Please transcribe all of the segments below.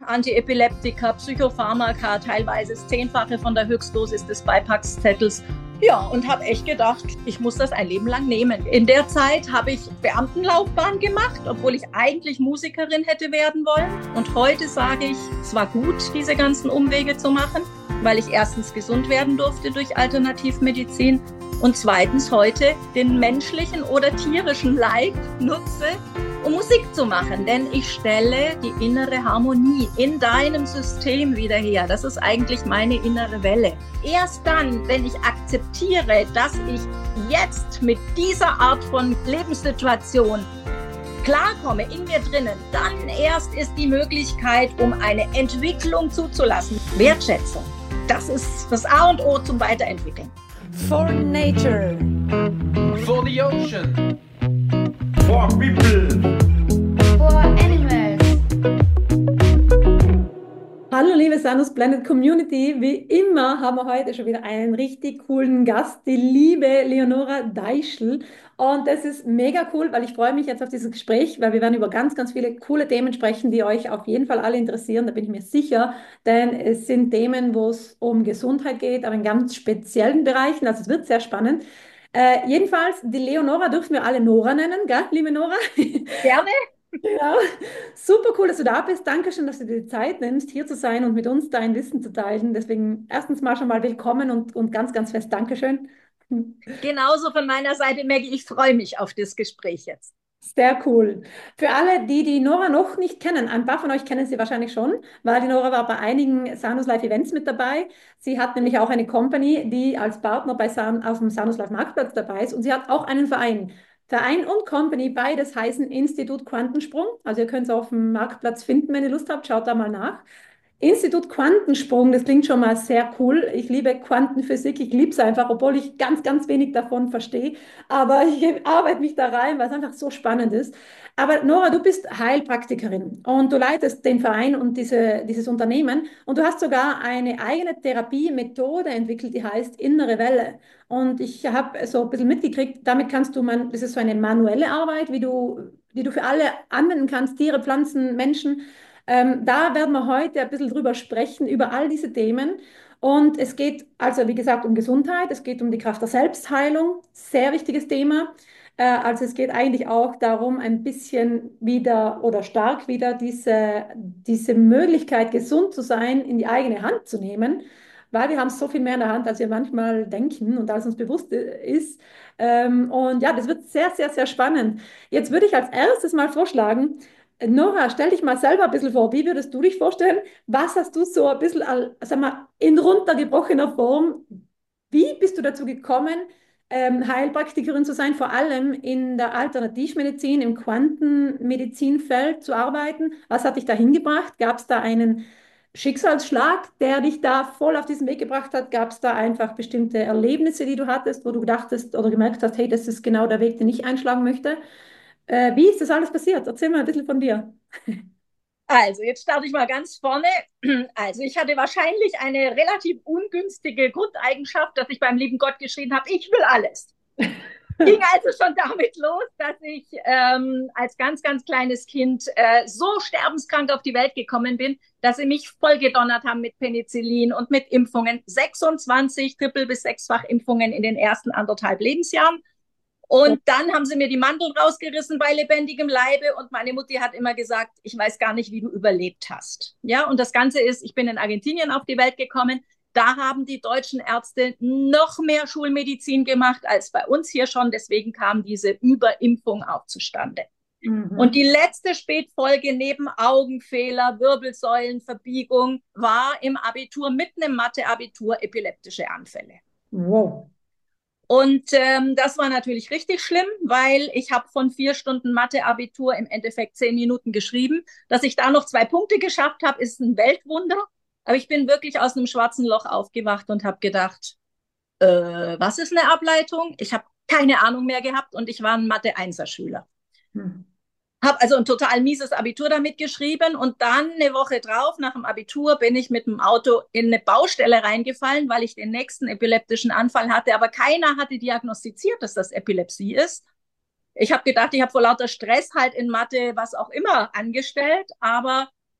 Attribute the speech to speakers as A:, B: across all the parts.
A: Antiepileptika, Psychopharmaka, teilweise das 10-fache von der Höchstdosis des Beipackzettels. Ja, und habe echt gedacht, ich muss das ein Leben lang nehmen. In der Zeit habe ich Beamtenlaufbahn gemacht, obwohl ich eigentlich Musikerin hätte werden wollen. Und heute sage ich, es war gut, diese ganzen Umwege zu machen, weil ich erstens gesund werden durfte durch Alternativmedizin und zweitens heute den menschlichen oder tierischen Leib nutze, um Musik zu machen. Denn ich stelle die innere Harmonie in deinem System wieder her. Das ist eigentlich meine innere Welle. Erst dann, wenn ich akzeptiere, dass ich jetzt mit dieser Art von Lebenssituation klarkomme in mir drinnen, dann erst ist die Möglichkeit, um eine Entwicklung zuzulassen. Wertschätzung. Das ist das A und O zum Weiterentwickeln.
B: For nature.
C: For the ocean. For people.
D: For animals.
B: Hallo liebe Sanus Planet Community, wie immer haben wir heute schon wieder einen richtig coolen Gast, die liebe Leonora Deischl, und das ist mega cool, weil ich freue mich jetzt auf dieses Gespräch, weil wir werden über ganz, ganz viele coole Themen sprechen, die euch auf jeden Fall alle interessieren, da bin ich mir sicher, denn es sind Themen, wo es um Gesundheit geht, aber in ganz speziellen Bereichen, also es wird sehr spannend. Jedenfalls, die Leonora dürfen wir alle Nora nennen, gell, liebe Nora?
A: Gerne.
B: Ja, super cool, dass du da bist. Dankeschön, dass du dir die Zeit nimmst, hier zu sein und mit uns dein Wissen zu teilen. Deswegen erstens mal schon mal willkommen und ganz, ganz fest Dankeschön.
A: Genauso von meiner Seite, Maggie, ich freue mich auf das Gespräch jetzt.
B: Sehr cool. Für alle, die die Nora noch nicht kennen, ein paar von euch kennen sie wahrscheinlich schon, weil die Nora war bei einigen Sanus Live Events mit dabei. Sie hat nämlich auch eine Company, die als Partner bei auf dem Sanus Live Marktplatz dabei ist, und sie hat auch einen Verein. Verein und Company, beides heißen Institut Quantensprung. Also ihr könnt es auf dem Marktplatz finden, wenn ihr Lust habt, schaut da mal nach. Institut Quantensprung, das klingt schon mal sehr cool. Ich liebe Quantenphysik, ich liebe es einfach, obwohl ich ganz, ganz wenig davon verstehe. Aber ich arbeite mich da rein, weil es einfach so spannend ist. Aber Nora, du bist Heilpraktikerin und du leitest den Verein und dieses Unternehmen, und du hast sogar eine eigene Therapiemethode entwickelt, die heißt Innere Welle. Und ich habe so ein bisschen mitgekriegt, damit kannst du, das ist so eine manuelle Arbeit, die du für alle anwenden kannst, Tiere, Pflanzen, Menschen. Da werden wir heute ein bisschen drüber sprechen, über all diese Themen. Und es geht also, wie gesagt, um Gesundheit, es geht um die Kraft der Selbstheilung, sehr wichtiges Thema. Also es geht eigentlich auch darum, ein bisschen wieder oder stark wieder diese Möglichkeit, gesund zu sein, in die eigene Hand zu nehmen, weil wir haben so viel mehr in der Hand, als wir manchmal denken und als uns bewusst ist. Und ja, das wird sehr, sehr, sehr spannend. Jetzt würde ich als erstes mal vorschlagen, Nora, stell dich mal selber ein bisschen vor. Wie würdest du dich vorstellen? Was hast du so ein bisschen, sag mal, in runtergebrochener Form? Wie bist du dazu gekommen, Heilpraktikerin zu sein, vor allem in der Alternativmedizin, im Quantenmedizinfeld zu arbeiten? Was hat dich dahin gebracht? Gab es da einen Schicksalsschlag, der dich da voll auf diesen Weg gebracht hat? Gab es da einfach bestimmte Erlebnisse, die du hattest, wo du dachtest oder gemerkt hast, hey, das ist genau der Weg, den ich einschlagen möchte? Wie ist das alles passiert? Erzähl mal ein bisschen von dir.
A: Also, jetzt starte ich mal ganz vorne. Also, ich hatte wahrscheinlich eine relativ ungünstige Grundeigenschaft, dass ich beim lieben Gott geschrien habe, ich will alles. Ging also schon damit los, dass ich als ganz, ganz kleines Kind so sterbenskrank auf die Welt gekommen bin, dass sie mich vollgedonnert haben mit Penicillin und mit Impfungen. 26 Triple- bis 6-fach Impfungen in den ersten 1,5 Lebensjahren. Und dann haben sie mir die Mandeln rausgerissen bei lebendigem Leibe, und meine Mutti hat immer gesagt, ich weiß gar nicht, wie du überlebt hast. Ja, und das Ganze ist, ich bin in Argentinien auf die Welt gekommen. Da haben die deutschen Ärzte noch mehr Schulmedizin gemacht als bei uns hier schon. Deswegen kam diese Überimpfung auch zustande. Und die letzte Spätfolge neben Augenfehler, Wirbelsäulenverbiegung war im Abitur, mitten im Mathe-Abitur, epileptische Anfälle.
B: Wow.
A: Und das war natürlich richtig schlimm, weil ich habe von 4 Stunden Mathe-Abitur im Endeffekt 10 Minuten geschrieben. Dass ich da noch 2 Punkte geschafft habe, ist ein Weltwunder. Aber ich bin wirklich aus einem schwarzen Loch aufgewacht und habe gedacht, was ist eine Ableitung? Ich habe keine Ahnung mehr gehabt, und ich war ein Mathe-Einser-Schüler. Habe also ein total mieses Abitur damit geschrieben, und dann eine Woche drauf, nach dem Abitur, bin ich mit dem Auto in eine Baustelle reingefallen, weil ich den nächsten epileptischen Anfall hatte, aber keiner hatte diagnostiziert, dass das Epilepsie ist. Ich habe gedacht, ich habe vor lauter Stress halt in Mathe was auch immer angestellt, aber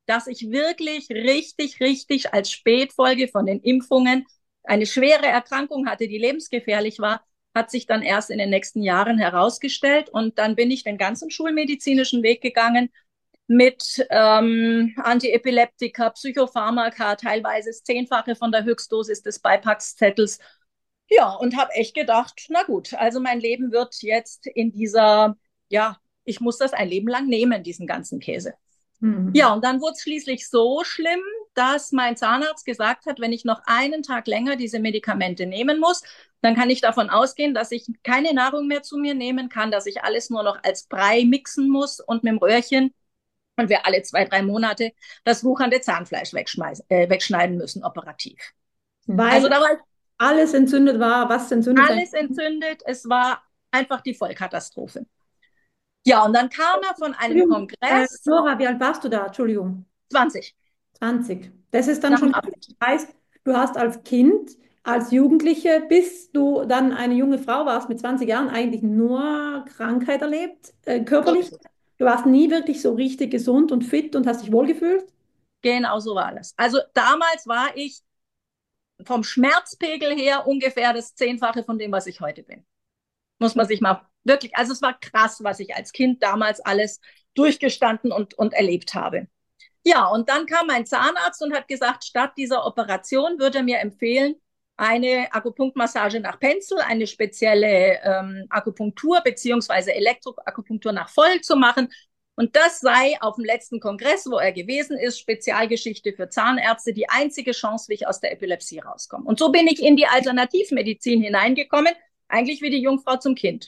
A: dass ich wirklich richtig als Spätfolge von den Impfungen eine schwere Erkrankung hatte, die lebensgefährlich war, hat sich dann erst in den nächsten Jahren herausgestellt. Und dann bin ich den ganzen schulmedizinischen Weg gegangen mit Antiepileptika, Psychopharmaka, teilweise das 10-fache von der Höchstdosis des Beipackzettels. Ja, und habe echt gedacht, na gut, also mein Leben wird jetzt in dieser, ja, ich muss das ein Leben lang nehmen, diesen ganzen Käse. Ja, und dann wurde es schließlich so schlimm, dass mein Zahnarzt gesagt hat, wenn ich noch einen Tag länger diese Medikamente nehmen muss, dann kann ich davon ausgehen, dass ich keine Nahrung mehr zu mir nehmen kann, dass ich alles nur noch als Brei mixen muss und mit dem Röhrchen und wir alle 2-3 Monate das wuchernde Zahnfleisch wegschneiden müssen, operativ.
B: Weil
A: also da war
B: alles entzündet war, was entzündet
A: alles entzündet. Es war einfach die Vollkatastrophe. Ja, und dann kam er von einem Kongress.
B: Nora, wie alt warst du da? Entschuldigung.
A: 20.
B: 20. Das ist dann
A: Nach
B: schon,
A: dem
B: das
A: Abi.
B: heißt, du hast als Kind, als Jugendliche, bis du dann eine junge Frau warst mit 20 Jahren, eigentlich nur Krankheit erlebt, körperlich. Du warst nie wirklich so richtig gesund und fit und hast dich wohlgefühlt.
A: Genau so war das. Also damals war ich vom Schmerzpegel her ungefähr das 10-fache von dem, was ich heute bin. Muss man sich mal wirklich, also es war krass, was ich als Kind damals alles durchgestanden und erlebt habe. Ja, und dann kam mein Zahnarzt und hat gesagt, statt dieser Operation würde er mir empfehlen, eine Akupunktmassage nach Pencil, eine spezielle Akupunktur beziehungsweise Elektroakupunktur nach Voll zu machen. Und das sei auf dem letzten Kongress, wo er gewesen ist, Spezialgeschichte für Zahnärzte, die einzige Chance, wie ich aus der Epilepsie rauskomme. Und so bin ich in die Alternativmedizin hineingekommen, eigentlich wie die Jungfrau zum Kind.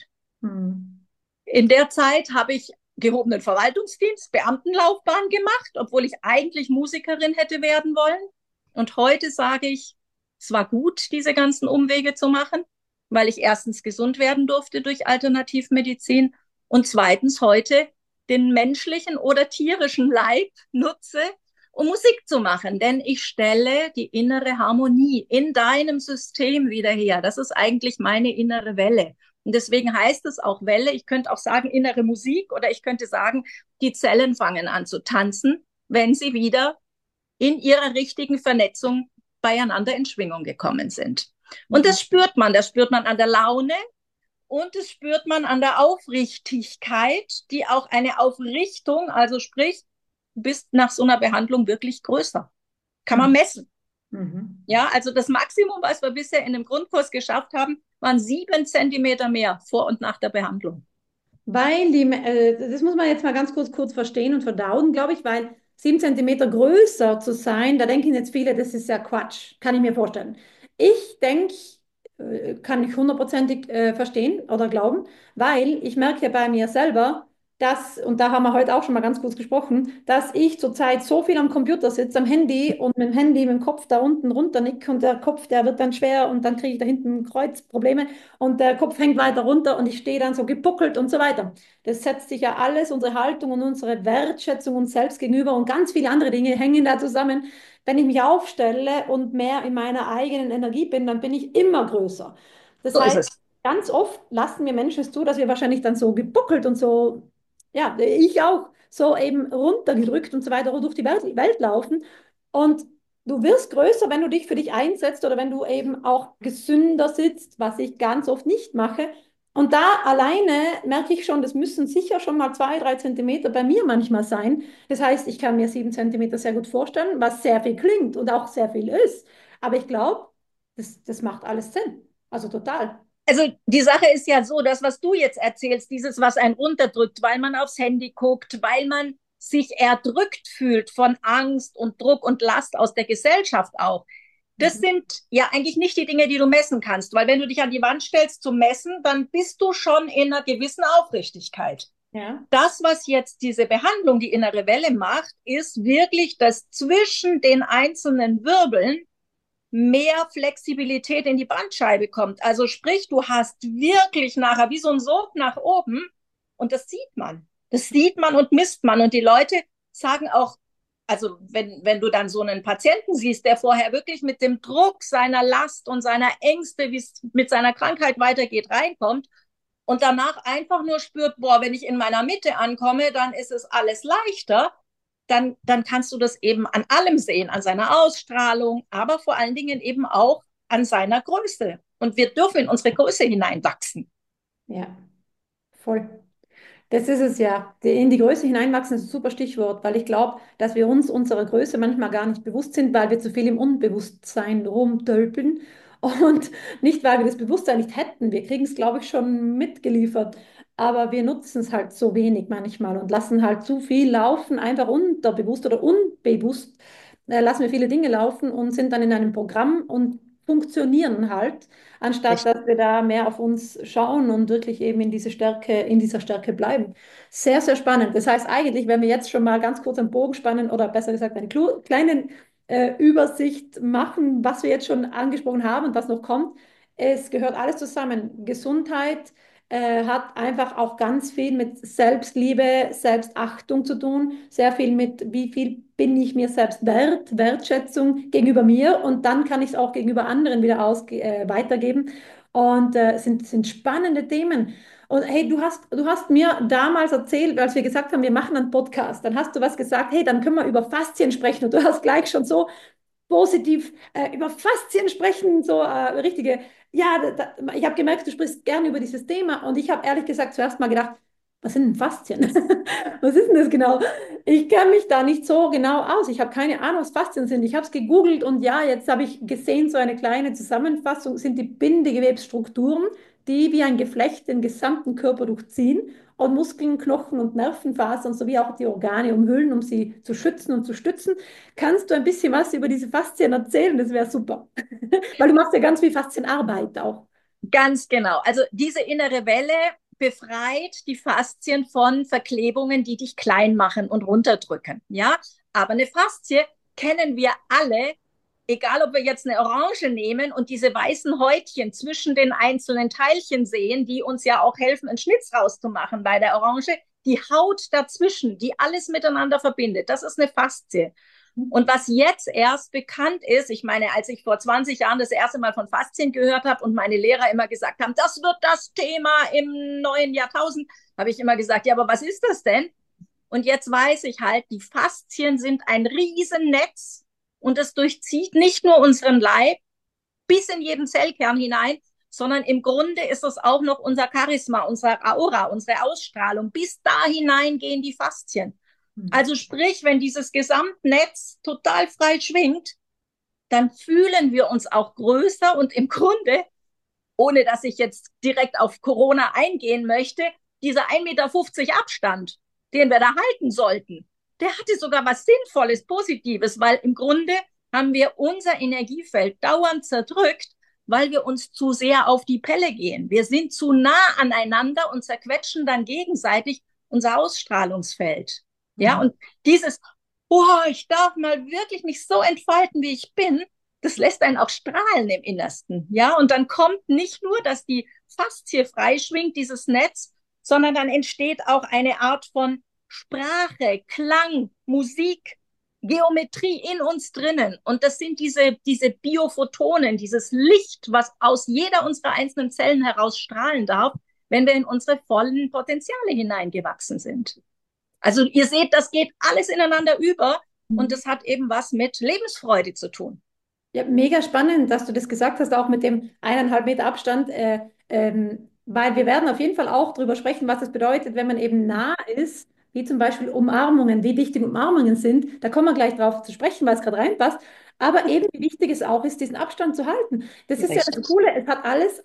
A: In der Zeit habe ich gehobenen Verwaltungsdienst, Beamtenlaufbahn gemacht, obwohl ich eigentlich Musikerin hätte werden wollen. Und heute sage ich, es war gut, diese ganzen Umwege zu machen, weil ich erstens gesund werden durfte durch Alternativmedizin und zweitens heute den menschlichen oder tierischen Leib nutze, um Musik zu machen. Denn ich stelle die innere Harmonie in deinem System wieder her. Das ist eigentlich meine innere Welle. Und deswegen heißt es auch Welle. Ich könnte auch sagen innere Musik oder ich könnte sagen, die Zellen fangen an zu tanzen, wenn sie wieder in ihrer richtigen Vernetzung beieinander in Schwingung gekommen sind. Und das spürt man an der Laune und das spürt man an der Aufrichtigkeit, die auch eine Aufrichtung, also sprich, du bist nach so einer Behandlung wirklich größer. Kann man messen. Ja, also das Maximum, was wir bisher in dem Grundkurs geschafft haben, waren 7 Zentimeter mehr vor und nach der Behandlung.
B: Weil das muss man jetzt mal ganz kurz verstehen und verdauen, glaube ich, weil 7 Zentimeter größer zu sein, da denken jetzt viele, das ist ja Quatsch, kann ich mir vorstellen. Ich denke, kann ich hundertprozentig verstehen oder glauben, weil ich merke bei mir selber, dass, und da haben wir heute auch schon mal ganz kurz gesprochen, dass ich zurzeit so viel am Computer sitze, am Handy und mit dem Handy mit dem Kopf da unten runter nick und der Kopf, der wird dann schwer und dann kriege ich da hinten Kreuzprobleme und der Kopf hängt weiter runter und ich stehe dann so gepuckelt und so weiter. Das setzt sich ja alles, unsere Haltung und unsere Wertschätzung uns selbst gegenüber und ganz viele andere Dinge hängen da zusammen. Wenn ich mich aufstelle und mehr in meiner eigenen Energie bin, dann bin ich immer größer. Das
A: So ist
B: heißt,
A: es.
B: ganz oft lassen wir Menschen es zu, dass wir wahrscheinlich dann so gebuckelt und so, ja, ich auch, so eben runtergedrückt und so weiter durch die Welt laufen. Und du wirst größer, wenn du dich für dich einsetzt oder wenn du eben auch gesünder sitzt, was ich ganz oft nicht mache. Und da alleine merke ich schon, das müssen sicher schon mal 2, 3 Zentimeter bei mir manchmal sein. Das heißt, ich kann mir 7 Zentimeter sehr gut vorstellen, was sehr viel klingt und auch sehr viel ist. Aber ich glaube, das macht alles Sinn. Also total.
A: Also die Sache ist ja so, das, was du jetzt erzählst, dieses, was einen runterdrückt, weil man aufs Handy guckt, weil man sich erdrückt fühlt von Angst und Druck und Last aus der Gesellschaft auch. Das sind ja eigentlich nicht die Dinge, die du messen kannst, weil wenn du dich an die Wand stellst zum Messen, dann bist du schon in einer gewissen Aufrichtigkeit.
B: Ja.
A: Das, was jetzt diese Behandlung, die innere Welle macht, ist wirklich, dass zwischen den einzelnen Wirbeln mehr Flexibilität in die Bandscheibe kommt. Also sprich, du hast wirklich nachher wie so ein Sog nach oben und das sieht man. Das sieht man und misst man. Und die Leute sagen auch, also wenn du dann so einen Patienten siehst, der vorher wirklich mit dem Druck seiner Last und seiner Ängste, wie es mit seiner Krankheit weitergeht, reinkommt und danach einfach nur spürt, boah, wenn ich in meiner Mitte ankomme, dann ist es alles leichter, dann kannst du das eben an allem sehen, an seiner Ausstrahlung, aber vor allen Dingen eben auch an seiner Größe. Und wir dürfen in unsere Größe hineinwachsen.
B: Ja, voll. Das ist es ja. In die Größe hineinwachsen ist ein super Stichwort, weil ich glaube, dass wir uns unserer Größe manchmal gar nicht bewusst sind, weil wir zu viel im Unbewusstsein rumtölpeln und nicht, weil wir das Bewusstsein nicht hätten. Wir kriegen es, glaube ich, schon mitgeliefert, aber wir nutzen es halt so wenig manchmal und lassen halt zu viel laufen, einfach unterbewusst oder unbewusst lassen wir viele Dinge laufen und sind dann in einem Programm und funktionieren halt, anstatt
A: Richtig.
B: dass wir da mehr auf uns schauen und wirklich eben in dieser Stärke bleiben. Sehr, sehr spannend. Das heißt eigentlich, wenn wir jetzt schon mal ganz kurz einen Bogen spannen oder besser gesagt eine kleine Übersicht machen, was wir jetzt schon angesprochen haben und was noch kommt, es gehört alles zusammen. Gesundheit hat einfach auch ganz viel mit Selbstliebe, Selbstachtung zu tun, sehr viel mit, wie viel bin ich mir selbst wert, Wertschätzung gegenüber mir und dann kann ich es auch gegenüber anderen wieder weitergeben. Und sind spannende Themen. Und hey, du hast mir damals erzählt, als wir gesagt haben, wir machen einen Podcast, dann hast du was gesagt, hey, dann können wir über Faszien sprechen. Und du hast gleich schon so positiv über Faszien sprechen, so richtige, ja, ich habe gemerkt, du sprichst gerne über dieses Thema und ich habe ehrlich gesagt zuerst mal gedacht, was sind denn Faszien? Was ist denn das genau? Ich kenne mich da nicht so genau aus. Ich habe keine Ahnung, was Faszien sind. Ich habe es gegoogelt und ja, jetzt habe ich gesehen, so eine kleine Zusammenfassung sind die Bindegewebsstrukturen, die wie ein Geflecht den gesamten Körper durchziehen und Muskeln, Knochen und Nervenfasern sowie auch die Organe umhüllen, um sie zu schützen und zu stützen. Kannst du ein bisschen was über diese Faszien erzählen? Das wäre super. Weil du machst ja ganz viel Faszienarbeit auch.
A: Ganz genau. Also diese innere Welle befreit die Faszien von Verklebungen, die dich klein machen und runterdrücken. Ja, aber eine Faszie kennen wir alle, egal ob wir jetzt eine Orange nehmen und diese weißen Häutchen zwischen den einzelnen Teilchen sehen, die uns ja auch helfen, einen Schnitz rauszumachen bei der Orange. Die Haut dazwischen, die alles miteinander verbindet, das ist eine Faszie. Und was jetzt erst bekannt ist, ich meine, als ich vor 20 Jahren das erste Mal von Faszien gehört habe und meine Lehrer immer gesagt haben, das wird das Thema im neuen Jahrtausend, habe ich immer gesagt, ja, aber was ist das denn? Und jetzt weiß ich halt, die Faszien sind ein Riesennetz und es durchzieht nicht nur unseren Leib bis in jeden Zellkern hinein, sondern im Grunde ist es auch noch unser Charisma, unsere Aura, unsere Ausstrahlung. Bis da hinein gehen die Faszien. Also sprich, wenn dieses Gesamtnetz total frei schwingt, dann fühlen wir uns auch größer und im Grunde, ohne dass ich jetzt direkt auf Corona eingehen möchte, dieser 1,50 Meter Abstand, den wir da halten sollten, der hatte sogar was Sinnvolles, Positives, weil im Grunde haben wir unser Energiefeld dauernd zerdrückt, weil wir uns zu sehr auf die Pelle gehen. Wir sind zu nah aneinander und zerquetschen dann gegenseitig unser Ausstrahlungsfeld. Ja, und dieses, oh, ich darf mal wirklich mich so entfalten, wie ich bin, das lässt einen auch strahlen im Innersten. Ja, und dann kommt nicht nur, dass die Faszie freischwingt, dieses Netz, sondern dann entsteht auch eine Art von Sprache, Klang, Musik, Geometrie in uns drinnen. Und das sind diese Biophotonen, dieses Licht, was aus jeder unserer einzelnen Zellen heraus strahlen darf, wenn wir in unsere vollen Potenziale hineingewachsen sind. Also ihr seht, das geht alles ineinander über und das hat eben was mit Lebensfreude zu tun.
B: Ja, mega spannend, dass du das gesagt hast, auch mit dem 1,5 Meter Abstand, weil wir werden auf jeden Fall auch darüber sprechen, was es bedeutet, wenn man eben nah ist, wie zum Beispiel Umarmungen, wie wichtig Umarmungen sind. Da kommen wir gleich drauf zu sprechen, weil es gerade reinpasst. Aber eben, wie wichtig es auch ist, diesen Abstand zu halten. Das ist ja das
A: Richtig.
B: Coole, es hat alles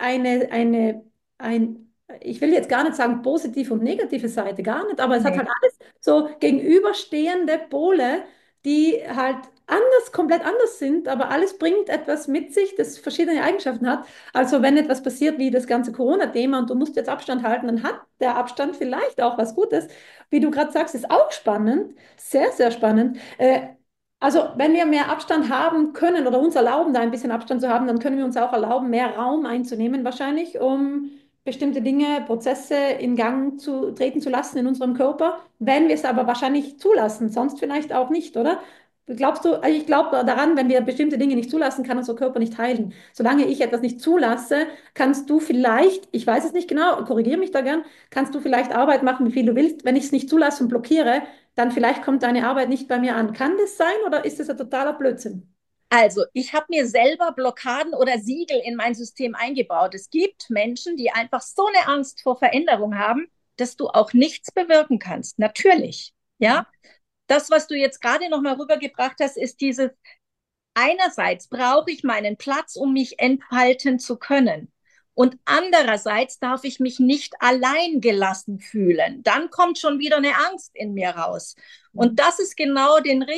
B: ich will jetzt gar nicht sagen positive und negative Seite, gar nicht, aber es hat
A: Nee.
B: halt alles so gegenüberstehende Pole, die halt komplett anders sind, aber alles bringt etwas mit sich, das verschiedene Eigenschaften hat. Also wenn etwas passiert wie das ganze Corona-Thema und du musst jetzt Abstand halten, dann hat der Abstand vielleicht auch was Gutes. Wie du gerade sagst, ist auch spannend, sehr, sehr spannend. Also wenn wir mehr Abstand haben können oder uns erlauben, da ein bisschen Abstand zu haben, dann können wir uns auch erlauben, mehr Raum einzunehmen wahrscheinlich, um bestimmte Dinge, Prozesse in Gang zu treten zu lassen in unserem Körper, wenn wir es aber wahrscheinlich zulassen, sonst vielleicht auch nicht, oder? Glaubst du, also ich glaube daran, wenn wir bestimmte Dinge nicht zulassen, kann unser Körper nicht heilen. Solange ich etwas nicht zulasse, kannst du vielleicht, ich weiß es nicht genau, korrigiere mich da gern, kannst du vielleicht Arbeit machen, wie viel du willst. Wenn ich es nicht zulasse und blockiere, dann vielleicht kommt deine Arbeit nicht bei mir an. Kann das sein oder ist das ein totaler Blödsinn?
A: Also, ich habe mir selber Blockaden oder Siegel in mein System eingebaut. Es gibt Menschen, die einfach so eine Angst vor Veränderung haben, dass du auch nichts bewirken kannst. Natürlich, ja. Das, was du jetzt gerade noch mal rübergebracht hast, ist dieses: Einerseits brauche ich meinen Platz, um mich entfalten zu können. Und andererseits darf ich mich nicht allein gelassen fühlen. Dann kommt schon wieder eine Angst in mir raus. Und das ist genau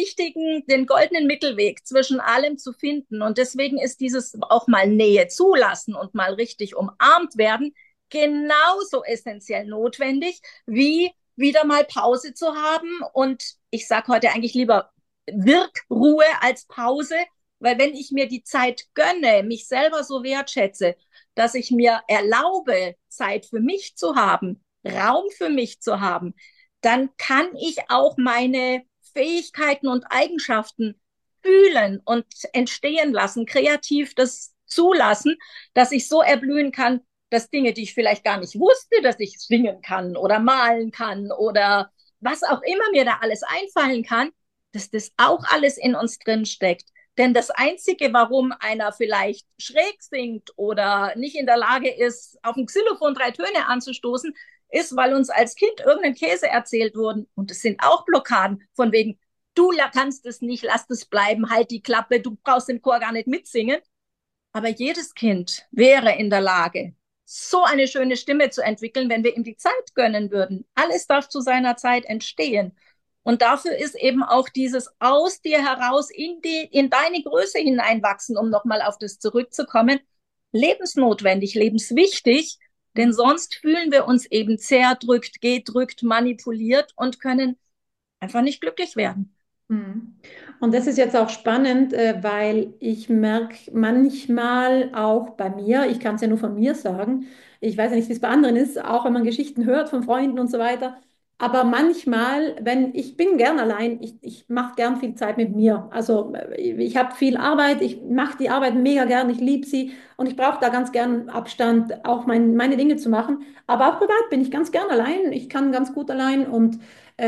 A: den goldenen Mittelweg zwischen allem zu finden. Und deswegen ist dieses auch mal Nähe zulassen und mal richtig umarmt werden genauso essentiell notwendig, wie wieder mal Pause zu haben. Und ich sage heute eigentlich lieber Wirkruhe als Pause, weil wenn ich mir die Zeit gönne, mich selber so wertschätze, dass ich mir erlaube, Zeit für mich zu haben, Raum für mich zu haben, dann kann ich auch meine Fähigkeiten und Eigenschaften fühlen und entstehen lassen, kreativ das zulassen, dass ich so erblühen kann, dass Dinge, die ich vielleicht gar nicht wusste, dass ich singen kann oder malen kann oder was auch immer mir da alles einfallen kann, dass das auch alles in uns drin steckt. Denn das Einzige, warum einer vielleicht schräg singt oder nicht in der Lage ist, auf dem Xylophon 3 Töne anzustoßen, ist, weil uns als Kind irgendein Käse erzählt wurde. Und es sind auch Blockaden von wegen, du kannst es nicht, lass es bleiben, halt die Klappe, du brauchst im Chor gar nicht mitsingen. Aber jedes Kind wäre in der Lage, so eine schöne Stimme zu entwickeln, wenn wir ihm die Zeit gönnen würden. Alles darf zu seiner Zeit entstehen. Und dafür ist eben auch dieses aus dir heraus in deine Größe hineinwachsen, um nochmal auf das zurückzukommen, lebensnotwendig, lebenswichtig, denn sonst fühlen wir uns eben zerdrückt, gedrückt, manipuliert und können einfach nicht glücklich werden.
B: Und das ist jetzt auch spannend, weil ich merke manchmal auch bei mir, ich kann es ja nur von mir sagen, ich weiß ja nicht, wie es bei anderen ist, auch wenn man Geschichten hört von Freunden und so weiter, aber manchmal, wenn ich bin gern allein, ich mache gern viel Zeit mit mir. Also ich habe viel Arbeit, ich mache die Arbeit mega gern, ich liebe sie und ich brauche da ganz gern Abstand, auch meine Dinge zu machen. Aber auch privat bin ich ganz gern allein, ich kann ganz gut allein und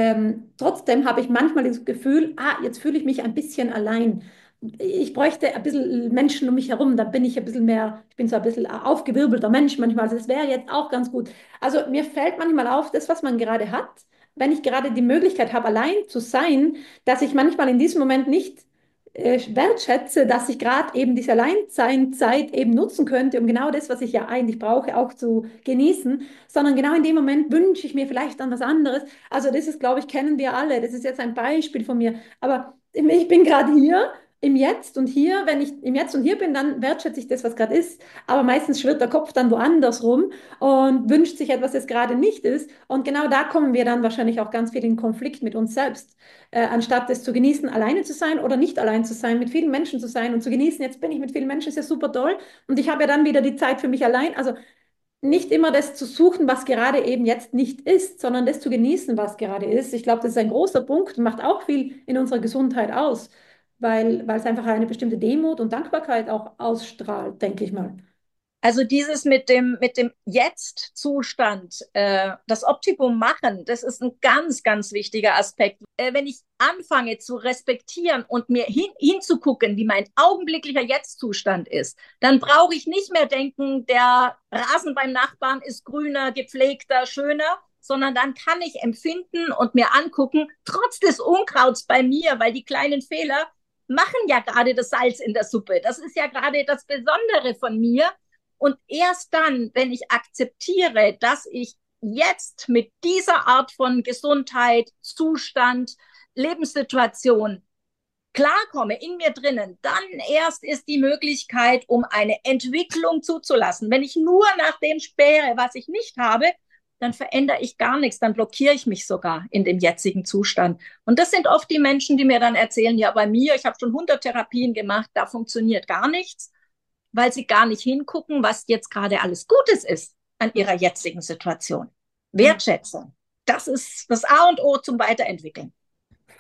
B: trotzdem habe ich manchmal das Gefühl, jetzt fühle ich mich ein bisschen allein. Ich bräuchte ein bisschen Menschen um mich herum, dann bin ich ein bisschen mehr, ich bin so ein bisschen aufgewirbelter Mensch manchmal. Also das wäre jetzt auch ganz gut. Also mir fällt manchmal auf, das, was man gerade hat, wenn ich gerade die Möglichkeit habe, allein zu sein, dass ich manchmal in diesem Moment nicht wertschätze, dass ich gerade eben diese Alleinseinzeit eben nutzen könnte, um genau das, was ich ja eigentlich brauche, auch zu genießen, sondern genau in dem Moment wünsche ich mir vielleicht dann was anderes. Also das ist, glaube ich, kennen wir alle. Das ist jetzt ein Beispiel von mir. Aber ich bin gerade hier im Jetzt und hier, wenn ich im Jetzt und hier bin, dann wertschätze ich das, was gerade ist. Aber meistens schwirrt der Kopf dann woanders rum und wünscht sich etwas, das gerade nicht ist. Und genau da kommen wir dann wahrscheinlich auch ganz viel in Konflikt mit uns selbst. Anstatt es zu genießen, alleine zu sein oder nicht allein zu sein, mit vielen Menschen zu sein und zu genießen, jetzt bin ich mit vielen Menschen, ist ja super toll. Und ich habe ja dann wieder die Zeit für mich allein. Also nicht immer das zu suchen, was gerade eben jetzt nicht ist, sondern das zu genießen, was gerade ist. Ich glaube, das ist ein großer Punkt und macht auch viel in unserer Gesundheit aus, weil es einfach eine bestimmte Demut und Dankbarkeit auch ausstrahlt, denke ich mal.
A: Also dieses mit dem Jetzt-Zustand, das Optimum machen, das ist ein ganz, ganz wichtiger Aspekt. Wenn ich anfange zu respektieren und mir hinzugucken, wie mein augenblicklicher Jetzt-Zustand ist, dann brauche ich nicht mehr denken, der Rasen beim Nachbarn ist grüner, gepflegter, schöner, sondern dann kann ich empfinden und mir angucken, trotz des Unkrauts bei mir, weil die kleinen Fehler machen ja gerade das Salz in der Suppe. Das ist ja gerade das Besondere von mir. Und erst dann, wenn ich akzeptiere, dass ich jetzt mit dieser Art von Gesundheit, Zustand, Lebenssituation klarkomme in mir drinnen, dann erst ist die Möglichkeit, um eine Entwicklung zuzulassen. Wenn ich nur nach dem spähe, was ich nicht habe, dann verändere ich gar nichts, dann blockiere ich mich sogar in dem jetzigen Zustand. Und das sind oft die Menschen, die mir dann erzählen, ja, bei mir, ich habe schon 100 Therapien gemacht, da funktioniert gar nichts, weil sie gar nicht hingucken, was jetzt gerade alles Gutes ist an ihrer jetzigen Situation. Wertschätzung, das ist das A und O zum Weiterentwickeln.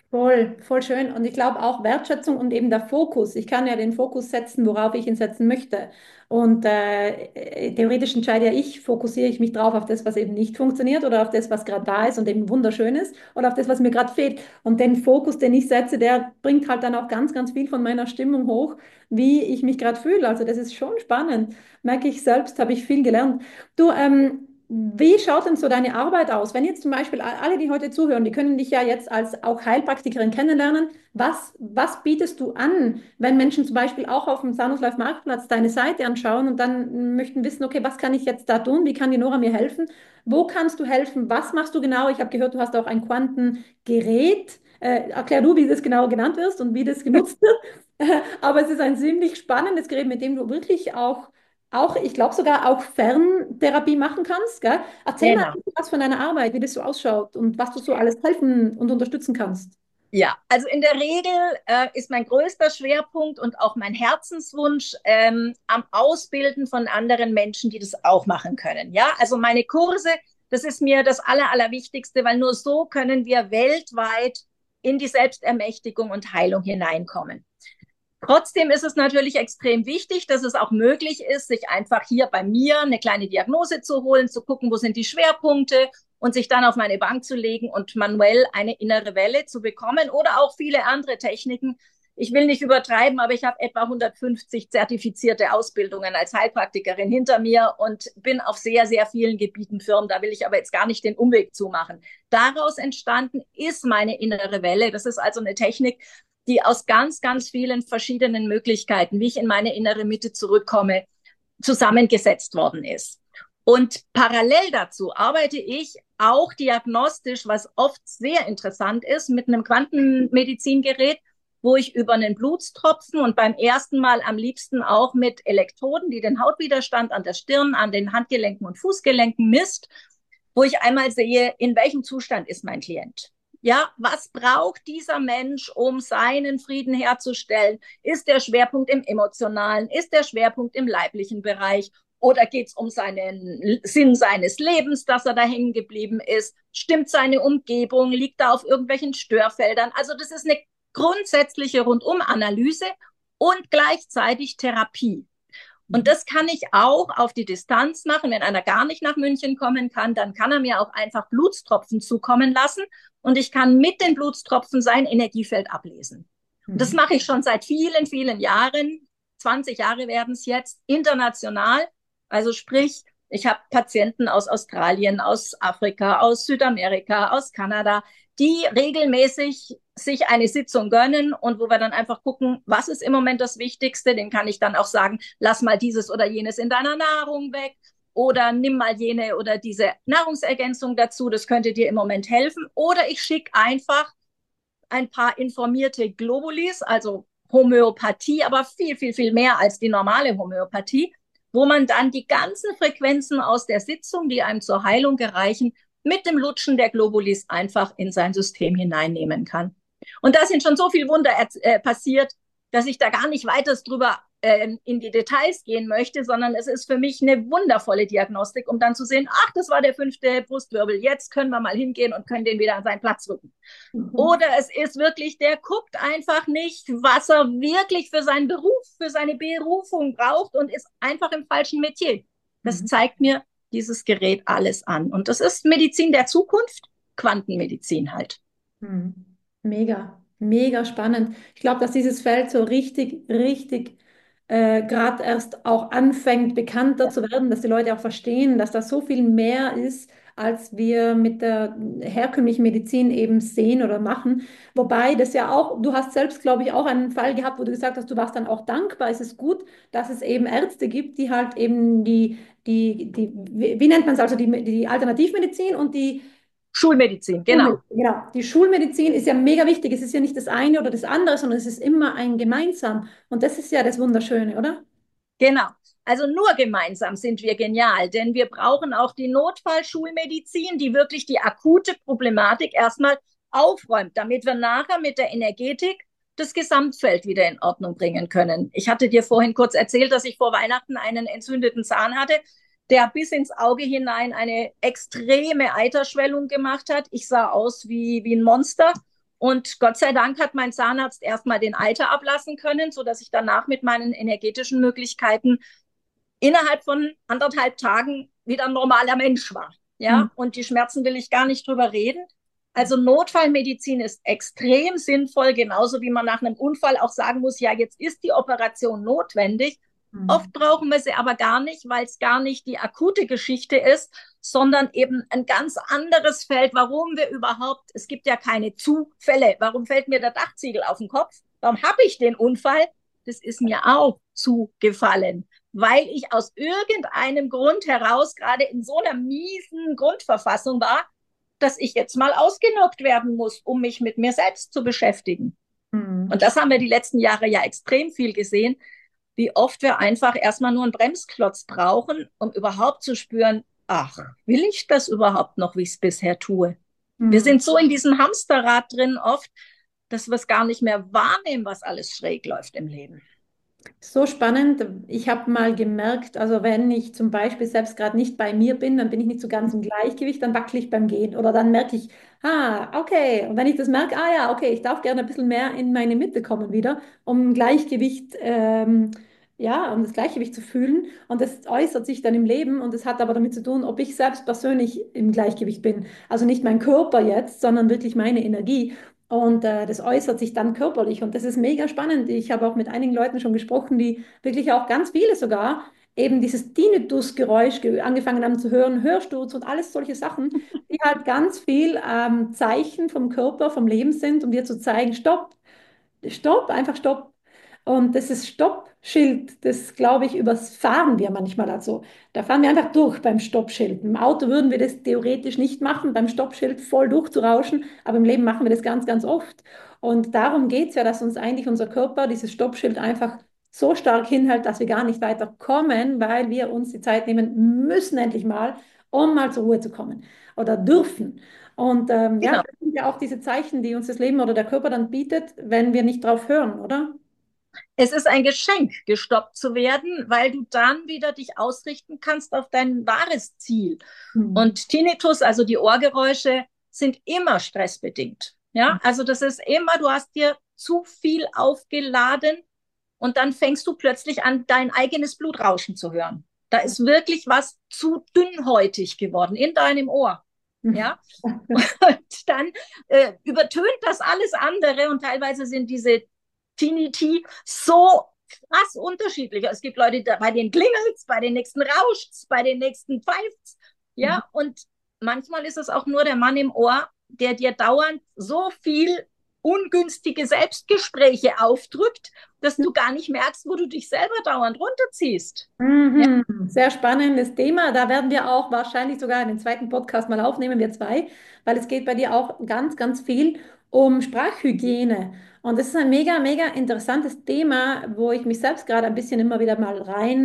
B: Voll, voll schön. Und ich glaube auch Wertschätzung und eben der Fokus. Ich kann ja den Fokus setzen, worauf ich ihn setzen möchte. Und theoretisch entscheide ja ich, fokussiere ich mich drauf auf das, was eben nicht funktioniert oder auf das, was gerade da ist und eben wunderschön ist oder auf das, was mir gerade fehlt. Und den Fokus, den ich setze, der bringt halt dann auch ganz, ganz viel von meiner Stimmung hoch, wie ich mich gerade fühle. Also das ist schon spannend. Merke ich selbst, habe ich viel gelernt. Du, wie schaut denn so deine Arbeit aus? Wenn jetzt zum Beispiel alle, die heute zuhören, die können dich ja jetzt als auch Heilpraktikerin kennenlernen. Was bietest du an, wenn Menschen zum Beispiel auch auf dem Sanus Life Marktplatz deine Seite anschauen und dann möchten wissen, okay, was kann ich jetzt da tun? Wie kann die Nora mir helfen? Wo kannst du helfen? Was machst du genau? Ich habe gehört, du hast auch ein Quantengerät. Erklär du, wie das genau genannt wirst und wie das genutzt wird. Aber es ist ein ziemlich spannendes Gerät, mit dem du wirklich auch, ich glaube sogar auch Ferntherapie machen kannst, gell? Erzähl mal
A: Genau.
B: was von deiner Arbeit, wie das so ausschaut und was du so alles helfen und unterstützen kannst.
A: Ja, also in der Regel ist mein größter Schwerpunkt und auch mein Herzenswunsch am Ausbilden von anderen Menschen, die das auch machen können. Ja, also meine Kurse, das ist mir das Allerwichtigste, weil nur so können wir weltweit in die Selbstermächtigung und Heilung hineinkommen. Trotzdem ist es natürlich extrem wichtig, dass es auch möglich ist, sich einfach hier bei mir eine kleine Diagnose zu holen, zu gucken, wo sind die Schwerpunkte und sich dann auf meine Bank zu legen und manuell eine innere Welle zu bekommen oder auch viele andere Techniken. Ich will nicht übertreiben, aber ich habe etwa 150 zertifizierte Ausbildungen als Heilpraktikerin hinter mir und bin auf sehr, sehr vielen Gebieten firm. Da will ich aber jetzt gar nicht den Umweg zumachen. Daraus entstanden ist meine innere Welle. Das ist also eine Technik, die aus ganz, ganz vielen verschiedenen Möglichkeiten, wie ich in meine innere Mitte zurückkomme, zusammengesetzt worden ist. Und parallel dazu arbeite ich auch diagnostisch, was oft sehr interessant ist, mit einem Quantenmedizingerät, wo ich über einen Blutstropfen und beim ersten Mal am liebsten auch mit Elektroden, die den Hautwiderstand an der Stirn, an den Handgelenken und Fußgelenken misst, wo ich einmal sehe, in welchem Zustand ist mein Klient. Ja, was braucht dieser Mensch, um seinen Frieden herzustellen? Ist der Schwerpunkt im emotionalen? Ist der Schwerpunkt im leiblichen Bereich? Oder geht es um seinen Sinn seines Lebens, dass er da hängen geblieben ist? Stimmt seine Umgebung? Liegt er auf irgendwelchen Störfeldern? Also das ist eine grundsätzliche Rundum-Analyse und gleichzeitig Therapie. Und das kann ich auch auf die Distanz machen. Wenn einer gar nicht nach München kommen kann, dann kann er mir auch einfach Blutstropfen zukommen lassen und ich kann mit den Blutstropfen sein Energiefeld ablesen. Und das mache ich schon seit vielen, vielen Jahren. 20 Jahre werden es jetzt international. Also sprich, ich habe Patienten aus Australien, aus Afrika, aus Südamerika, aus Kanada, die regelmäßig sich eine Sitzung gönnen und wo wir dann einfach gucken, was ist im Moment das Wichtigste. Den kann ich dann auch sagen, lass mal dieses oder jenes in deiner Nahrung weg oder nimm mal jene oder diese Nahrungsergänzung dazu. Das könnte dir im Moment helfen. Oder ich schicke einfach ein paar informierte Globulis, also Homöopathie, aber viel, viel, viel mehr als die normale Homöopathie, wo man dann die ganzen Frequenzen aus der Sitzung, die einem zur Heilung gereichen, mit dem Lutschen der Globulis einfach in sein System hineinnehmen kann. Und da sind schon so viele Wunder passiert, dass ich da gar nicht weiter drüber in die Details gehen möchte, sondern es ist für mich eine wundervolle Diagnostik, um dann zu sehen, ach, das war der 5. Brustwirbel, jetzt können wir mal hingehen und können den wieder an seinen Platz rücken. Oder es ist wirklich, der guckt einfach nicht, was er wirklich für seinen Beruf, für seine Berufung braucht und ist einfach im falschen Metier. Das zeigt mir dieses Gerät alles an. Und das ist Medizin der Zukunft, Quantenmedizin halt.
B: Mega, mega spannend. Ich glaube, dass dieses Feld so richtig gerade erst auch anfängt, bekannter zu werden, dass die Leute auch verstehen, dass das so viel mehr ist, als wir mit der herkömmlichen Medizin eben sehen oder machen. Wobei das ja auch, du hast selbst, glaube ich, auch einen Fall gehabt, wo du gesagt hast, du warst dann auch dankbar. Es ist gut, dass es eben Ärzte gibt, die halt eben wie nennt man es, also die Alternativmedizin und die
A: Schulmedizin, genau.
B: Genau, die Schulmedizin ist ja mega wichtig. Es ist ja nicht das eine oder das andere, sondern es ist immer ein Gemeinsam. Und das ist ja das Wunderschöne, oder?
A: Genau. Also nur gemeinsam sind wir genial, denn wir brauchen auch die Notfallschulmedizin, die wirklich die akute Problematik erstmal aufräumt, damit wir nachher mit der Energetik das Gesamtfeld wieder in Ordnung bringen können. Ich hatte dir vorhin kurz erzählt, dass ich vor Weihnachten einen entzündeten Zahn hatte, der bis ins Auge hinein eine extreme Eiterschwellung gemacht hat. Ich sah aus wie ein Monster. Und Gott sei Dank hat mein Zahnarzt erstmal den Eiter ablassen können, sodass ich danach mit meinen energetischen Möglichkeiten innerhalb von 1,5 Tagen wieder ein normaler Mensch war. Ja, und die Schmerzen will ich gar nicht drüber reden. Also Notfallmedizin ist extrem sinnvoll, genauso wie man nach einem Unfall auch sagen muss, ja, jetzt ist die Operation notwendig. Oft brauchen wir sie aber gar nicht, weil es gar nicht die akute Geschichte ist, sondern eben ein ganz anderes Feld, warum wir überhaupt, es gibt ja keine Zufälle, warum fällt mir der Dachziegel auf den Kopf? Warum habe ich den Unfall? Das ist mir auch zugefallen, weil ich aus irgendeinem Grund heraus gerade in so einer miesen Grundverfassung war, dass ich jetzt mal ausgenockt werden muss, um mich mit mir selbst zu beschäftigen. Und das haben wir die letzten Jahre ja extrem viel gesehen, wie oft wir einfach erstmal nur einen Bremsklotz brauchen, um überhaupt zu spüren, ach, will ich das überhaupt noch, wie ich es bisher tue? Wir sind so in diesem Hamsterrad drin oft, dass wir es gar nicht mehr wahrnehmen, was alles schräg läuft im Leben.
B: So spannend. Ich habe mal gemerkt, also wenn ich zum Beispiel selbst gerade nicht bei mir bin, dann bin ich nicht so ganz im Gleichgewicht, dann wackele ich beim Gehen oder dann merke ich, okay. Und wenn ich das merke, ja, okay, ich darf gerne ein bisschen mehr in meine Mitte kommen wieder, um Gleichgewicht, ja, um das Gleichgewicht zu fühlen. Und das äußert sich dann im Leben und es hat aber damit zu tun, ob ich selbst persönlich im Gleichgewicht bin. Also nicht mein Körper jetzt, sondern wirklich meine Energie. Und das äußert sich dann körperlich und das ist mega spannend. Ich habe auch mit einigen Leuten schon gesprochen, die wirklich auch ganz viele sogar eben dieses Tinnitus-Geräusch angefangen haben zu hören, Hörsturz und alles solche Sachen, die halt ganz viel Zeichen vom Körper, vom Leben sind, um dir zu zeigen, stopp, stopp, einfach stopp. Und das ist Stoppschild, das glaube ich, überfahren wir manchmal also. Da fahren wir einfach durch beim Stoppschild. Im Auto würden wir das theoretisch nicht machen, beim Stoppschild voll durchzurauschen, aber im Leben machen wir das ganz, ganz oft. Und darum geht es ja, dass uns eigentlich unser Körper dieses Stoppschild einfach so stark hinhält, dass wir gar nicht weiter kommen, weil wir uns die Zeit nehmen müssen, endlich mal, um mal zur Ruhe zu kommen oder dürfen. Und ja,
A: Genau.
B: das sind ja auch diese Zeichen, die uns das Leben oder der Körper dann bietet, wenn wir nicht drauf hören, oder?
A: Es ist ein Geschenk, gestoppt zu werden, weil du dann wieder dich ausrichten kannst auf dein wahres Ziel. Und Tinnitus, also die Ohrgeräusche, sind immer stressbedingt. Ja, also das ist immer, du hast dir zu viel aufgeladen und dann fängst du plötzlich an, dein eigenes Blutrauschen zu hören. Da ist wirklich was zu dünnhäutig geworden in deinem Ohr. Ja, und dann übertönt das alles andere und teilweise sind diese Tinnitus so krass unterschiedlich. Es gibt Leute, bei denen klingelt's, bei den nächsten rauscht's, bei den nächsten pfeift's. Ja, und manchmal ist es auch nur der Mann im Ohr, der dir dauernd so viel ungünstige Selbstgespräche aufdrückt, dass du gar nicht merkst, wo du dich selber dauernd runterziehst.
B: Mhm. Sehr spannendes Thema. Da werden wir auch wahrscheinlich sogar einen zweiten Podcast mal aufnehmen, wir zwei, weil es geht bei dir auch ganz, ganz viel um Sprachhygiene. Und das ist ein mega, mega interessantes Thema, wo ich mich selbst gerade ein bisschen immer wieder mal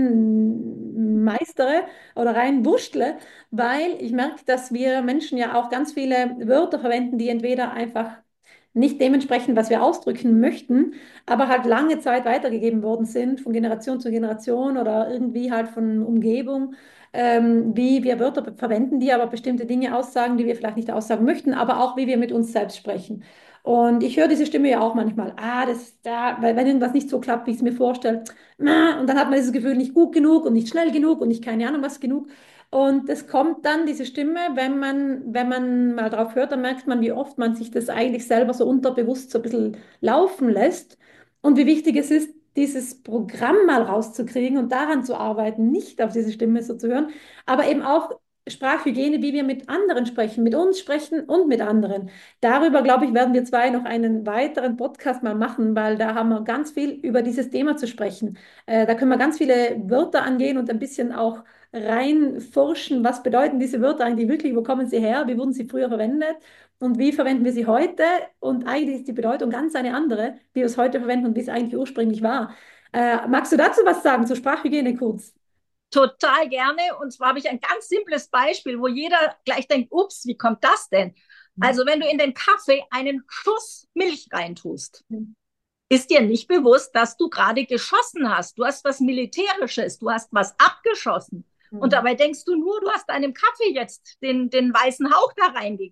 B: rein meistere oder rein wurschtle, weil ich merke, dass wir Menschen ja auch ganz viele Wörter verwenden, die entweder einfach nicht dementsprechend, was wir ausdrücken möchten, aber halt lange Zeit weitergegeben worden sind, von Generation zu Generation oder irgendwie halt von Umgebung, wie wir Wörter verwenden, die aber bestimmte Dinge aussagen, die wir vielleicht nicht aussagen möchten, aber auch wie wir mit uns selbst sprechen. Und ich höre diese Stimme ja auch manchmal, das da, weil wenn irgendwas nicht so klappt, wie ich es mir vorstelle, und dann hat man dieses Gefühl, nicht gut genug und nicht schnell genug und nicht keine Ahnung was genug. Und es kommt dann, diese Stimme, wenn man mal drauf hört, dann merkt man, wie oft man sich das eigentlich selber so unterbewusst so ein bisschen laufen lässt und wie wichtig es ist, dieses Programm mal rauszukriegen und daran zu arbeiten, nicht auf diese Stimme so zu hören, aber eben auch Sprachhygiene, wie wir mit anderen sprechen, mit uns sprechen und mit anderen. Darüber, glaube ich, werden wir zwei noch einen weiteren Podcast mal machen, weil da haben wir ganz viel über dieses Thema zu sprechen. Da können wir ganz viele Wörter angehen und ein bisschen auch reinforschen, was bedeuten diese Wörter eigentlich wirklich, wo kommen sie her, wie wurden sie früher verwendet und wie verwenden wir sie heute? Und eigentlich ist die Bedeutung ganz eine andere, wie wir es heute verwenden und wie es eigentlich ursprünglich war. Magst du dazu was sagen, zur Sprachhygiene kurz?
A: Total gerne. Und zwar habe ich ein ganz simples Beispiel, wo jeder gleich denkt, ups, wie kommt das denn? Also wenn du in den Kaffee einen Schuss Milch reintust, ist dir nicht bewusst, dass du gerade geschossen hast. Du hast was Militärisches, du hast was abgeschossen. Und dabei denkst du nur, du hast deinem Kaffee jetzt den weißen Hauch da reingegeben.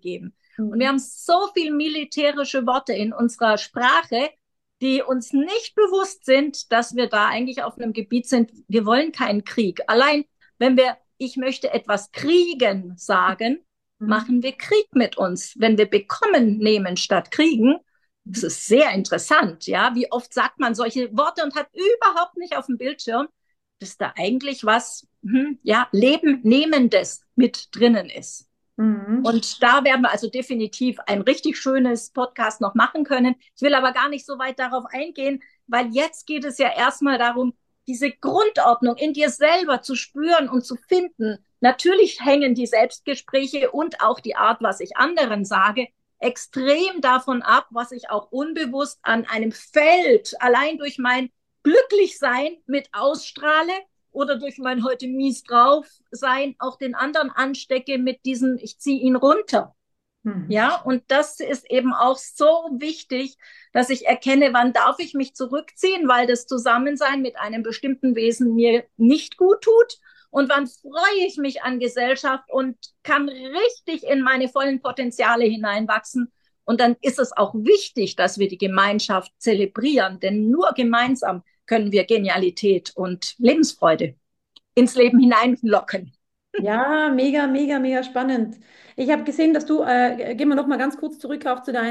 A: Und wir haben so viel militärische Worte in unserer Sprache, die uns nicht bewusst sind, dass wir da eigentlich auf einem Gebiet sind. Wir wollen keinen Krieg. Allein wenn wir ich möchte etwas kriegen sagen, machen wir Krieg mit uns. Wenn wir bekommen nehmen statt kriegen, das ist sehr interessant, ja. Wie oft sagt man solche Worte und hat überhaupt nicht auf dem Bildschirm, dass da eigentlich was, ja, Lebennehmendes mit drinnen ist. Und da werden wir also definitiv ein richtig schönes Podcast noch machen können. Ich will aber gar nicht so weit darauf eingehen, weil jetzt geht es ja erstmal darum, diese Grundordnung in dir selber zu spüren und zu finden. Natürlich hängen die Selbstgespräche und auch die Art, was ich anderen sage, extrem davon ab, was ich auch unbewusst an einem Feld allein durch mein Glücklichsein mit ausstrahle oder durch mein heute mies drauf sein auch den anderen anstecke mit diesem, ich ziehe ihn runter. Ja, und das ist eben auch so wichtig, dass ich erkenne, wann darf ich mich zurückziehen, weil das Zusammensein mit einem bestimmten Wesen mir nicht gut tut. Und wann freue ich mich an Gesellschaft und kann richtig in meine vollen Potenziale hineinwachsen. Und dann ist es auch wichtig, dass wir die Gemeinschaft zelebrieren, denn nur gemeinsam können wir Genialität und Lebensfreude ins Leben hineinlocken.
B: Ja, mega, mega, mega spannend. Ich habe gesehen, dass du, gehen wir noch mal ganz kurz zurück auch zu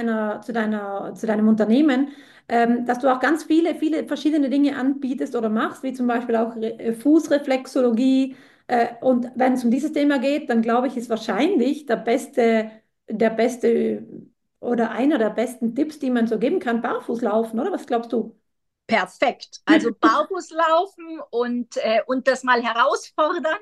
B: deinem Unternehmen, dass du auch ganz viele, viele verschiedene Dinge anbietest oder machst, wie zum Beispiel auch Fußreflexologie. Und wenn es um dieses Thema geht, dann glaube ich, ist wahrscheinlich der beste oder einer der besten Tipps, die man so geben kann, Barfußlaufen, oder? Was glaubst du?
A: Perfekt. Also Barfußlaufen und das mal herausfordern.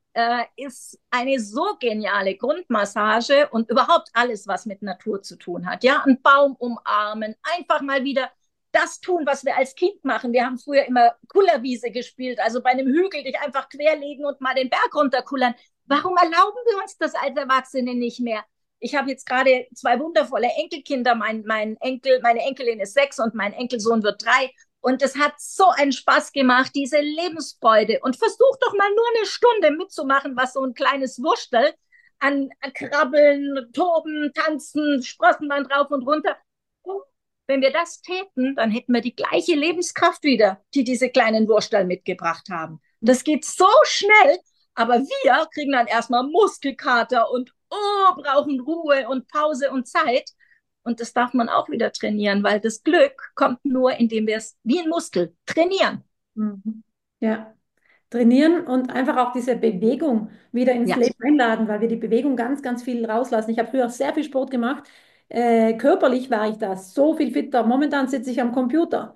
A: Ist eine so geniale Grundmassage und überhaupt alles, was mit Natur zu tun hat. Ja, einen Baum umarmen, einfach mal wieder das tun, was wir als Kind machen. Wir haben früher immer Kullerwiese gespielt, also bei einem Hügel dich einfach querlegen und mal den Berg runterkullern. Warum erlauben wir uns das als Erwachsene nicht mehr? Ich habe jetzt gerade 2 wundervolle Enkelkinder. Meine Enkelin ist 6 und mein Enkelsohn wird 3. Und es hat so einen Spaß gemacht, diese Lebensfreude. Und versuch doch mal nur eine Stunde mitzumachen, was so ein kleines Wurstel an Krabbeln, Toben, Tanzen, Sprossenband rauf und runter. Wenn wir das täten, dann hätten wir die gleiche Lebenskraft wieder, die diese kleinen Wurstel mitgebracht haben. Das geht so schnell, aber wir kriegen dann erstmal Muskelkater und brauchen Ruhe und Pause und Zeit. Und das darf man auch wieder trainieren, weil das Glück kommt nur, indem wir es wie ein Muskel trainieren.
B: Ja, trainieren und einfach auch diese Bewegung wieder ins Leben einladen, weil wir die Bewegung ganz, ganz viel rauslassen. Ich habe früher sehr viel Sport gemacht. Körperlich war ich da so viel fitter. Momentan sitze ich am Computer.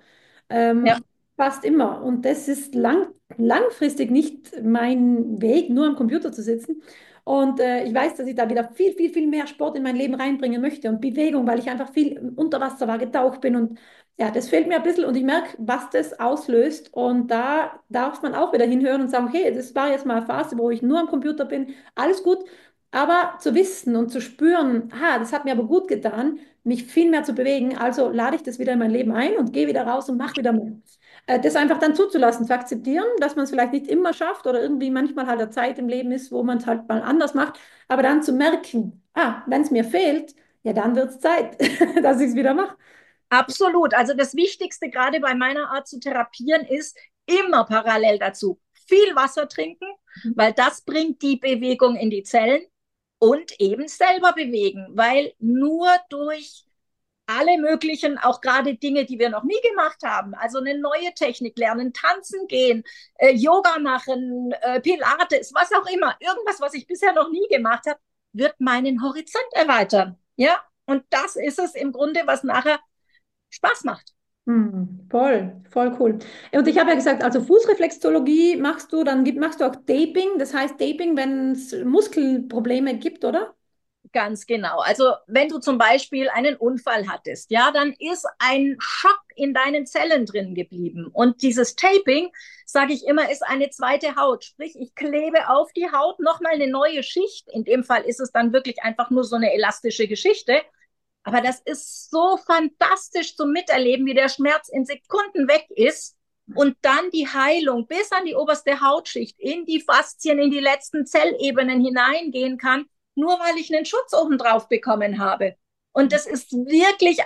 B: Fast immer. Und das ist langfristig nicht mein Weg, nur am Computer zu sitzen. Und ich weiß, dass ich da wieder viel, viel, viel mehr Sport in mein Leben reinbringen möchte und Bewegung, weil ich einfach viel unter Wasser war, getaucht bin. Und ja, das fehlt mir ein bisschen und ich merke, was das auslöst. Und da darf man auch wieder hinhören und sagen, hey, das war jetzt mal eine Phase, wo ich nur am Computer bin. Alles gut. Aber zu wissen und zu spüren, das hat mir aber gut getan, mich viel mehr zu bewegen. Also lade ich das wieder in mein Leben ein und gehe wieder raus und mache wieder mehr. Das einfach dann zuzulassen, zu akzeptieren, dass man es vielleicht nicht immer schafft oder irgendwie manchmal halt eine Zeit im Leben ist, wo man es halt mal anders macht, aber dann zu merken, wenn es mir fehlt, ja, dann wird es Zeit, dass ich es wieder mache.
A: Absolut. Also das Wichtigste gerade bei meiner Art zu therapieren ist immer parallel dazu viel Wasser trinken, weil das bringt die Bewegung in die Zellen und eben selber bewegen, weil nur durch alle möglichen, auch gerade Dinge, die wir noch nie gemacht haben, also eine neue Technik lernen, tanzen gehen, Yoga machen, Pilates, was auch immer, irgendwas, was ich bisher noch nie gemacht habe, wird meinen Horizont erweitern. Ja, und das ist es im Grunde, was nachher Spaß macht.
B: Voll, voll cool. Und ich habe ja gesagt, also Fußreflexologie machst du, dann machst du auch Taping, das heißt Taping, wenn es Muskelprobleme gibt, oder?
A: Ganz genau. Also wenn du zum Beispiel einen Unfall hattest, ja, dann ist ein Schock in deinen Zellen drin geblieben. Und dieses Taping, sage ich immer, ist eine zweite Haut. Sprich, ich klebe auf die Haut nochmal eine neue Schicht. In dem Fall ist es dann wirklich einfach nur so eine elastische Geschichte. Aber das ist so fantastisch zum Miterleben, wie der Schmerz in Sekunden weg ist und dann die Heilung bis an die oberste Hautschicht, in die Faszien, in die letzten Zellebenen hineingehen kann. nur weil ich einen Schutz obendrauf bekommen habe. Und das ist wirklich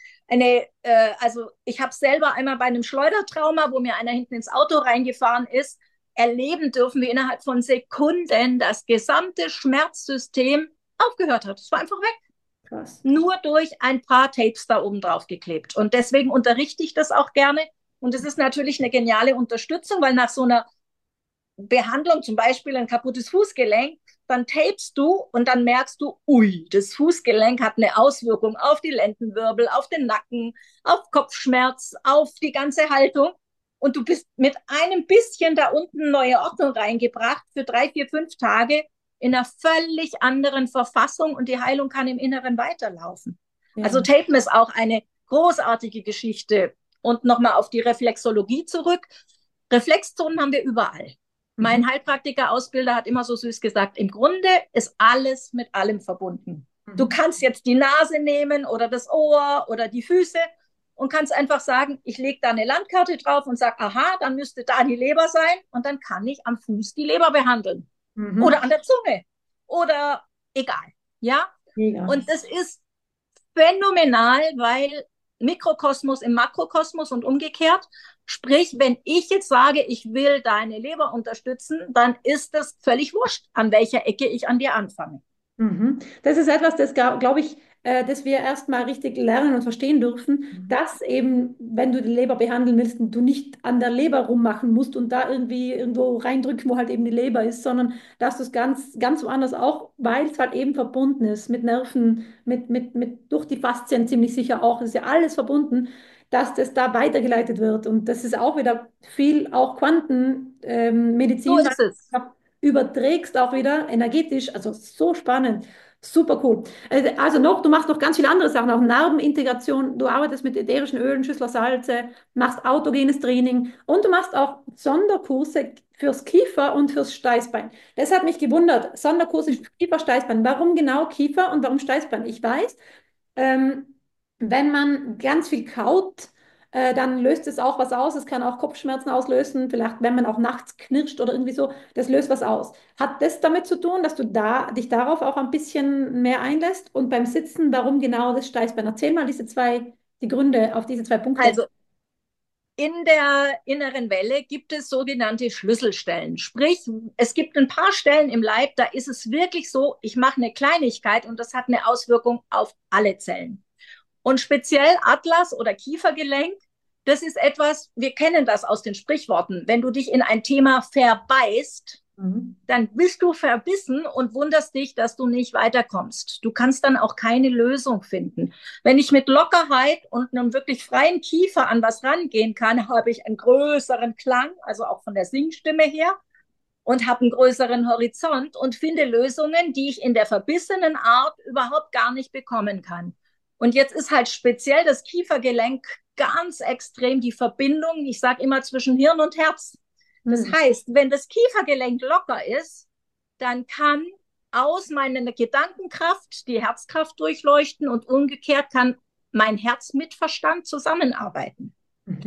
A: also ich habe selber einmal bei einem Schleudertrauma, wo mir einer hinten ins Auto reingefahren ist, erleben dürfen, wie innerhalb von Sekunden das gesamte Schmerzsystem aufgehört hat. Es war einfach weg.
B: Krass.
A: Nur durch ein paar Tapes da oben drauf geklebt. Und deswegen unterrichte ich das auch gerne. Und es ist natürlich eine geniale Unterstützung, weil nach so einer Behandlung, zum Beispiel ein kaputtes Fußgelenk, dann tapest du und dann merkst du, ui, das Fußgelenk hat eine Auswirkung auf die Lendenwirbel, auf den Nacken, auf Kopfschmerz, auf die ganze Haltung. Und du bist mit einem bisschen da unten neue Ordnung reingebracht für 3, 4, 5 Tage in einer völlig anderen Verfassung und die Heilung kann im Inneren weiterlaufen.
B: Ja.
A: Also Tapen ist auch eine großartige Geschichte. Und nochmal auf die Reflexologie zurück. Reflexzonen haben wir überall. Mein Heilpraktiker-Ausbilder hat immer so süß gesagt, im Grunde ist alles mit allem verbunden. Du kannst jetzt die Nase nehmen oder das Ohr oder die Füße und kannst einfach sagen, ich lege da eine Landkarte drauf und sage, aha, dann müsste da die Leber sein und dann kann ich am Fuß die Leber behandeln. Oder an der Zunge oder egal. Ja?
B: Mega.
A: Und das ist phänomenal, weil Mikrokosmos im Makrokosmos und umgekehrt. Sprich, wenn ich jetzt sage, ich will deine Leber unterstützen, dann ist das völlig wurscht, an welcher Ecke ich an dir anfange.
B: Das ist etwas, das glaube ich, dass wir erstmal richtig lernen und verstehen dürfen, dass eben, wenn du die Leber behandeln willst, du nicht an der Leber rummachen musst und da irgendwie irgendwo reindrücken, wo halt eben die Leber ist, sondern dass du es ganz, ganz woanders auch, weil es halt eben verbunden ist mit Nerven, durch die Faszien ziemlich sicher auch, es ist ja alles verbunden, dass das da weitergeleitet wird. Und das ist auch wieder viel, auch Quantenmedizin,
A: So ist es.
B: überträgst auch wieder energetisch, also so spannend, super cool. Also noch, du machst noch ganz viele andere Sachen, auch Narbenintegration, du arbeitest mit ätherischen Ölen, Schüssler Salze, machst autogenes Training und du machst auch Sonderkurse fürs Kiefer und fürs Steißbein. Das hat mich gewundert, Sonderkurse für Kiefer, Steißbein. Warum genau Kiefer und warum Steißbein? Ich weiß, ähm, wenn man ganz viel kaut, dann löst es auch was aus. Es kann auch Kopfschmerzen auslösen. Vielleicht, wenn man auch nachts knirscht oder irgendwie so, das löst was aus. Hat das damit zu tun, dass du dich darauf auch ein bisschen mehr einlässt? Und beim Sitzen, warum genau das Steißbein? Erzähl mal die Gründe auf diese 2 Punkte.
A: Also in der inneren Welle gibt es sogenannte Schlüsselstellen. Sprich, es gibt ein paar Stellen im Leib, da ist es wirklich so, ich mache eine Kleinigkeit und das hat eine Auswirkung auf alle Zellen. Und speziell Atlas- oder Kiefergelenk, das ist etwas, wir kennen das aus den Sprichworten. Wenn du dich in ein Thema verbeißt, dann bist du verbissen und wunderst dich, dass du nicht weiterkommst. Du kannst dann auch keine Lösung finden. Wenn ich mit Lockerheit und einem wirklich freien Kiefer an was rangehen kann, habe ich einen größeren Klang, also auch von der Singstimme her, und habe einen größeren Horizont und finde Lösungen, die ich in der verbissenen Art überhaupt gar nicht bekommen kann. Und jetzt ist halt speziell das Kiefergelenk ganz extrem die Verbindung, ich sage immer zwischen Hirn und Herz. Das heißt, wenn das Kiefergelenk locker ist, dann kann aus meiner Gedankenkraft die Herzkraft durchleuchten und umgekehrt kann mein Herz mit Verstand zusammenarbeiten.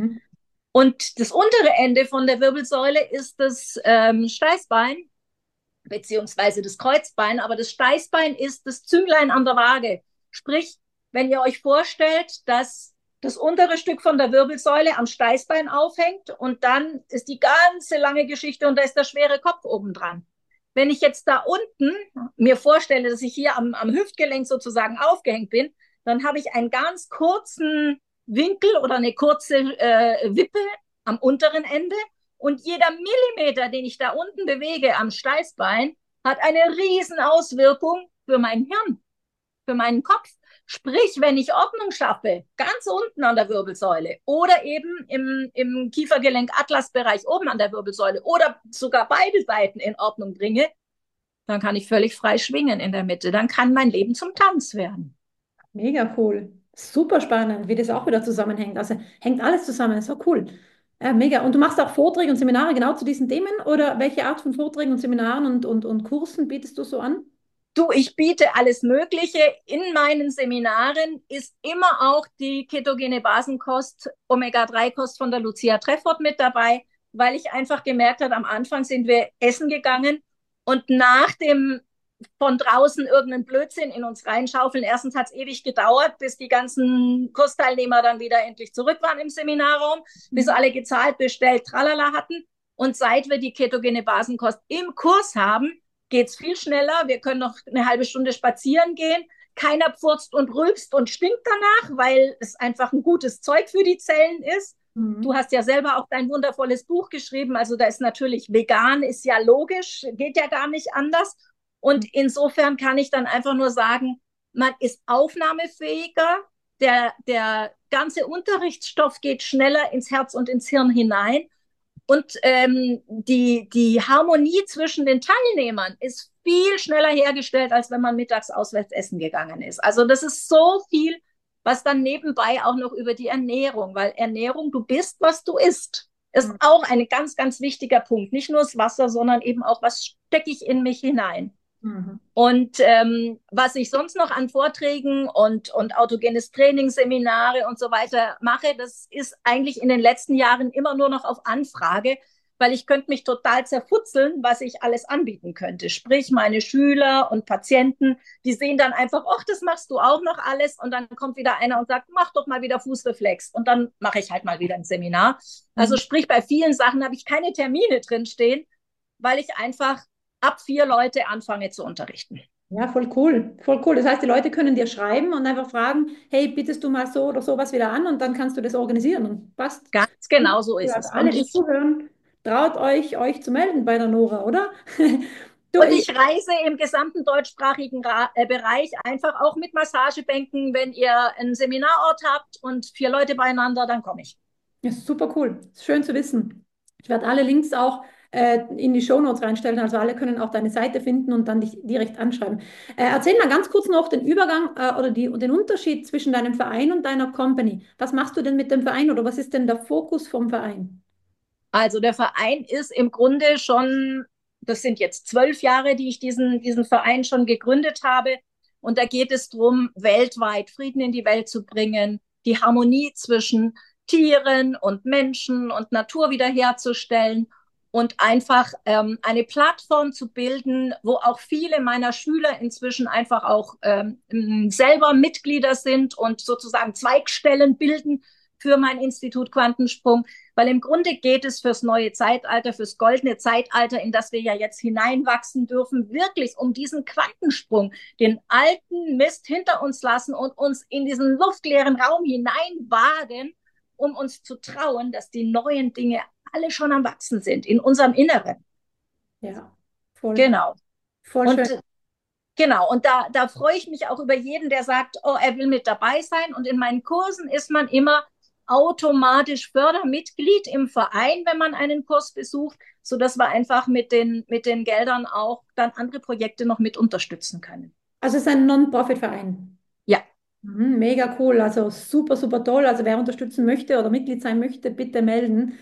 A: Und das untere Ende von der Wirbelsäule ist das Steißbein beziehungsweise das Kreuzbein, aber das Steißbein ist das Zünglein an der Waage. Sprich, wenn ihr euch vorstellt, dass das untere Stück von der Wirbelsäule am Steißbein aufhängt und dann ist die ganze lange Geschichte und da ist der schwere Kopf oben dran. Wenn ich jetzt da unten mir vorstelle, dass ich hier am Hüftgelenk sozusagen aufgehängt bin, dann habe ich einen ganz kurzen Winkel oder eine kurze Wippe am unteren Ende und jeder Millimeter, den ich da unten bewege am Steißbein, hat eine riesen Auswirkung für mein Hirn, für meinen Kopf. Sprich, wenn ich Ordnung schaffe, ganz unten an der Wirbelsäule oder eben im Kiefergelenk-Atlasbereich oben an der Wirbelsäule oder sogar beide Seiten in Ordnung bringe, dann kann ich völlig frei schwingen in der Mitte. Dann kann mein Leben zum Tanz werden.
B: Mega cool. Super spannend, wie das auch wieder zusammenhängt. Also hängt alles zusammen, so cool. Mega. Und du machst auch Vorträge und Seminare genau zu diesen Themen oder welche Art von Vorträgen und Seminaren und Kursen bietest du so an?
A: Du, ich biete alles Mögliche. In meinen Seminaren ist immer auch die ketogene Basenkost, Omega-3-Kost von der Lucia Treffort mit dabei, weil ich einfach gemerkt habe, am Anfang sind wir essen gegangen und nach dem von draußen irgendeinen Blödsinn in uns reinschaufeln. Erstens hat es ewig gedauert, bis die ganzen Kursteilnehmer dann wieder endlich zurück waren im Seminarraum, bis alle gezahlt, bestellt, tralala hatten. Und seit wir die ketogene Basenkost im Kurs haben, geht es viel schneller. Wir können noch eine halbe Stunde spazieren gehen. Keiner pfurzt und rülpst und stinkt danach, weil es einfach ein gutes Zeug für die Zellen ist. Du hast ja selber auch dein wundervolles Buch geschrieben. Also da ist natürlich vegan, ist ja logisch, geht ja gar nicht anders. Und insofern kann ich dann einfach nur sagen, man ist aufnahmefähiger, der ganze Unterrichtsstoff geht schneller ins Herz und ins Hirn hinein. Und die Harmonie zwischen den Teilnehmern ist viel schneller hergestellt, als wenn man mittags auswärts essen gegangen ist. Also das ist so viel, was dann nebenbei auch noch über die Ernährung, weil Ernährung, du bist, was du isst, ist auch ein ganz, ganz wichtiger Punkt. Nicht nur das Wasser, sondern eben auch, was stecke ich in mich hinein. Und was ich sonst noch an Vorträgen und autogenes Training, Seminare und so weiter mache, das ist eigentlich in den letzten Jahren immer nur noch auf Anfrage, weil ich könnte mich total zerfutzeln, was ich alles anbieten könnte. Sprich, meine Schüler und Patienten, die sehen dann einfach, ach, das machst du auch noch alles. Und dann kommt wieder einer und sagt, mach doch mal wieder Fußreflex. Und dann mache ich halt mal wieder ein Seminar. Also sprich, bei vielen Sachen habe ich keine Termine drinstehen, weil ich einfach ab 4 Leute anfange zu unterrichten.
B: Ja, voll cool, voll cool. Das heißt, die Leute können dir schreiben und einfach fragen, hey, bietest du mal so oder sowas wieder an und dann kannst du das organisieren und passt.
A: Ganz genau so ist
B: Also
A: es.
B: alle, die zuhören, traut euch zu melden bei der Nora, oder? Du,
A: Und ich reise im gesamten deutschsprachigen Bereich einfach auch mit Massagebänken. Wenn ihr einen Seminarort habt und 4 Leute beieinander, dann komme ich.
B: ja, super cool. Ist schön zu wissen. Ich werde alle Links auch in die Shownotes reinstellen, also alle können auch deine Seite finden und dann dich direkt anschreiben. Erzähl mal ganz kurz noch den Übergang oder den Unterschied zwischen deinem Verein und deiner Company. Was machst du denn mit dem Verein oder was ist denn der Fokus vom Verein?
A: Also der Verein ist im Grunde schon, das sind jetzt 12 Jahre, die ich diesen Verein schon gegründet habe. Und da geht es darum, weltweit Frieden in die Welt zu bringen, die Harmonie zwischen Tieren und Menschen und Natur wiederherzustellen und einfach eine Plattform zu bilden, wo auch viele meiner Schüler inzwischen einfach auch selber Mitglieder sind und sozusagen Zweigstellen bilden für mein Institut Quantensprung, weil im Grunde geht es fürs neue Zeitalter, fürs goldene Zeitalter, in das wir ja jetzt hineinwachsen dürfen, wirklich um diesen Quantensprung, den alten Mist hinter uns lassen und uns in diesen luftleeren Raum hineinwagen, um uns zu trauen, dass die neuen Dinge alle schon am Wachsen sind, in unserem Inneren.
B: Ja, voll,
A: Genau.
B: voll schön.
A: Und genau, und da freue ich mich auch über jeden, der sagt, oh, er will mit dabei sein. Und in meinen Kursen ist man immer automatisch Fördermitglied im Verein, wenn man einen Kurs besucht, sodass wir einfach mit den Geldern auch dann andere Projekte noch mit unterstützen können.
B: Also es ist ein Non-Profit-Verein.
A: Ja.
B: Mega cool, also super, super toll. Also wer unterstützen möchte oder Mitglied sein möchte, bitte melden.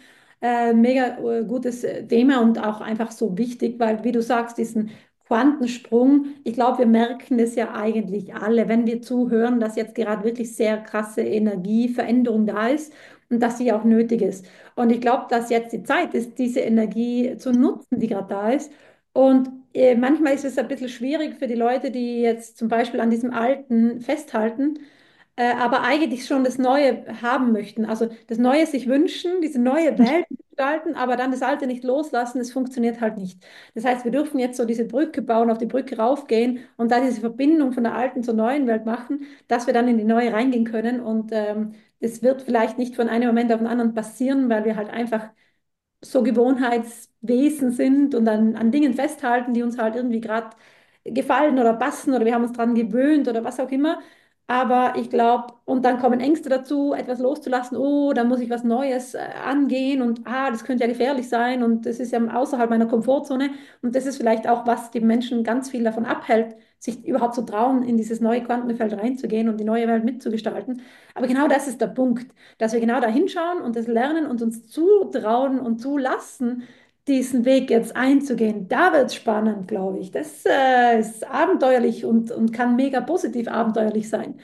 B: Mega gutes Thema und auch einfach so wichtig, weil wie du sagst, diesen Quantensprung, ich glaube, wir merken es ja eigentlich alle, wenn wir zuhören, dass jetzt gerade wirklich sehr krasse Energieveränderung da ist und dass sie auch nötig ist. Und ich glaube, dass jetzt die Zeit ist, diese Energie zu nutzen, die gerade da ist. Und manchmal ist es ein bisschen schwierig für die Leute, die jetzt zum Beispiel an diesem Alten festhalten, aber eigentlich schon das Neue haben möchten. Also das Neue sich wünschen, diese neue Welt gestalten, aber dann das Alte nicht loslassen, es funktioniert halt nicht. Das heißt, wir dürfen jetzt so diese Brücke bauen, auf die Brücke raufgehen und da diese Verbindung von der alten zur neuen Welt machen, dass wir dann in die neue reingehen können. Und es wird vielleicht nicht von einem Moment auf den anderen passieren, weil wir halt einfach so Gewohnheitswesen sind und an Dingen festhalten, die uns halt irgendwie gerade gefallen oder passen oder wir haben uns dran gewöhnt oder was auch immer. Aber ich glaube, und dann kommen Ängste dazu, etwas loszulassen. Oh, da muss ich was Neues angehen und das könnte ja gefährlich sein und das ist ja außerhalb meiner Komfortzone. Und das ist vielleicht auch, was die Menschen ganz viel davon abhält, sich überhaupt zu trauen, in dieses neue Quantenfeld reinzugehen und die neue Welt mitzugestalten. Aber genau das ist der Punkt, dass wir genau da hinschauen und das lernen und uns zutrauen und zulassen, diesen Weg jetzt einzugehen. Da wird es spannend, glaube ich. Das ist abenteuerlich und kann mega positiv abenteuerlich sein.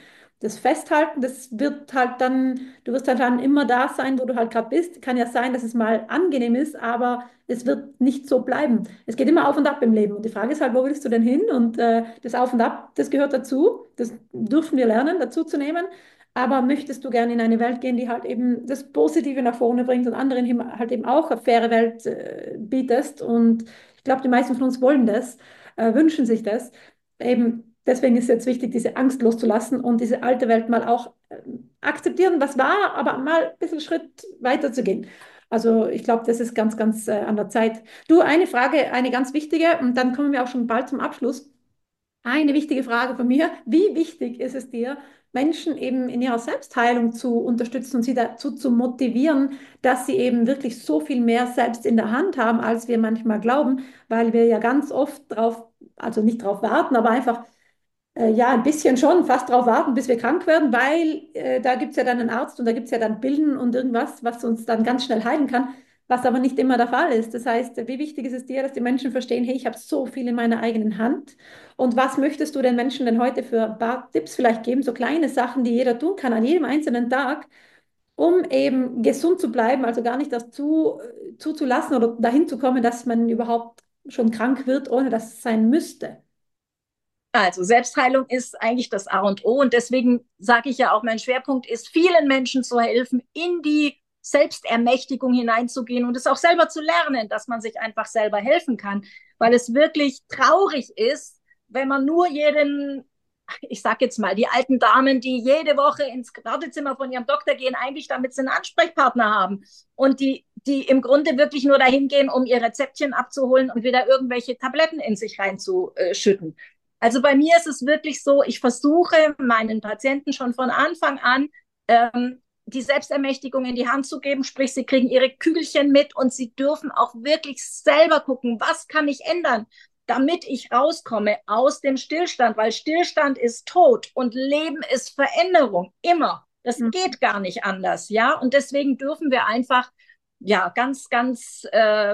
B: das Festhalten, das wird halt dann, du wirst halt dann immer da sein, wo du halt gerade bist. Kann ja sein, dass es mal angenehm ist, aber es wird nicht so bleiben. Es geht immer auf und ab im Leben. Und die Frage ist halt, wo willst du denn hin? Und das Auf und Ab, das gehört dazu. Das dürfen wir lernen, dazu zu nehmen. Aber möchtest du gerne in eine Welt gehen, die halt eben das Positive nach vorne bringt und anderen halt eben auch eine faire Welt bietest? Und ich glaube, die meisten von uns wollen das, wünschen sich das. Eben deswegen ist es jetzt wichtig, diese Angst loszulassen und diese alte Welt mal auch akzeptieren, was war, aber mal ein bisschen Schritt weiter zu gehen. Also ich glaube, das ist ganz, ganz an der Zeit. Du, eine Frage, eine ganz wichtige, und dann kommen wir auch schon bald zum Abschluss. Eine wichtige Frage von mir. Wie wichtig ist es dir, Menschen eben in ihrer Selbstheilung zu unterstützen und sie dazu zu motivieren, dass sie eben wirklich so viel mehr selbst in der Hand haben, als wir manchmal glauben, weil wir ja ganz oft drauf, also nicht drauf warten, aber einfach ja, ein bisschen schon, fast drauf warten, bis wir krank werden, weil da gibt es ja dann einen Arzt und da gibt es ja dann Pillen und irgendwas, was uns dann ganz schnell heilen kann, was aber nicht immer der Fall ist. Das heißt, wie wichtig ist es dir, dass die Menschen verstehen, hey, ich habe so viel in meiner eigenen Hand und was möchtest du den Menschen denn heute für ein paar Tipps vielleicht geben, so kleine Sachen, die jeder tun kann an jedem einzelnen Tag, um eben gesund zu bleiben, also gar nicht das zuzulassen oder dahin zu kommen, dass man überhaupt schon krank wird, ohne dass es sein müsste.
A: Also Selbstheilung ist eigentlich das A und O und deswegen sage ich ja auch, mein Schwerpunkt ist, vielen Menschen zu helfen, in die Selbstermächtigung hineinzugehen und es auch selber zu lernen, dass man sich einfach selber helfen kann, weil es wirklich traurig ist, wenn man nur jeden, ich sage jetzt mal, die alten Damen, die jede Woche ins Wartezimmer von ihrem Doktor gehen, eigentlich damit sie einen Ansprechpartner haben und die im Grunde wirklich nur dahin gehen, um ihr Rezeptchen abzuholen und wieder irgendwelche Tabletten in sich reinzuschütten. Also bei mir ist es wirklich so, ich versuche meinen Patienten schon von Anfang an die Selbstermächtigung in die Hand zu geben, sprich, sie kriegen ihre Kügelchen mit und sie dürfen auch wirklich selber gucken, was kann ich ändern, damit ich rauskomme aus dem Stillstand, weil Stillstand ist Tod und Leben ist Veränderung, immer. Das geht gar nicht anders, ja. Und deswegen dürfen wir einfach ja, ganz, ganz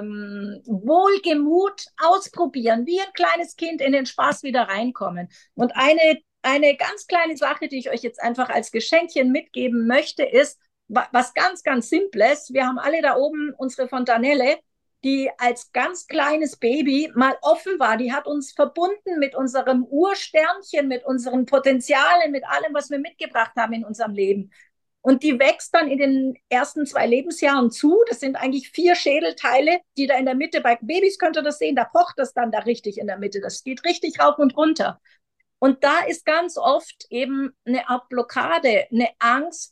A: wohlgemut ausprobieren, wie ein kleines Kind in den Spaß wieder reinkommen. Und eine ganz kleine Sache, die ich euch jetzt einfach als Geschenkchen mitgeben möchte, ist was ganz, ganz Simples. Wir haben alle da oben unsere Fontanelle, die als ganz kleines Baby mal offen war. Die hat uns verbunden mit unserem Ursternchen, mit unseren Potenzialen, mit allem, was wir mitgebracht haben in unserem Leben. Und die wächst dann in den ersten 2 Lebensjahren zu. Das sind eigentlich 4 Schädelteile, die da in der Mitte, bei Babys könnt ihr das sehen, da pocht das dann da richtig in der Mitte. Das geht richtig rauf und runter. Und da ist ganz oft eben eine Art Blockade, eine Angst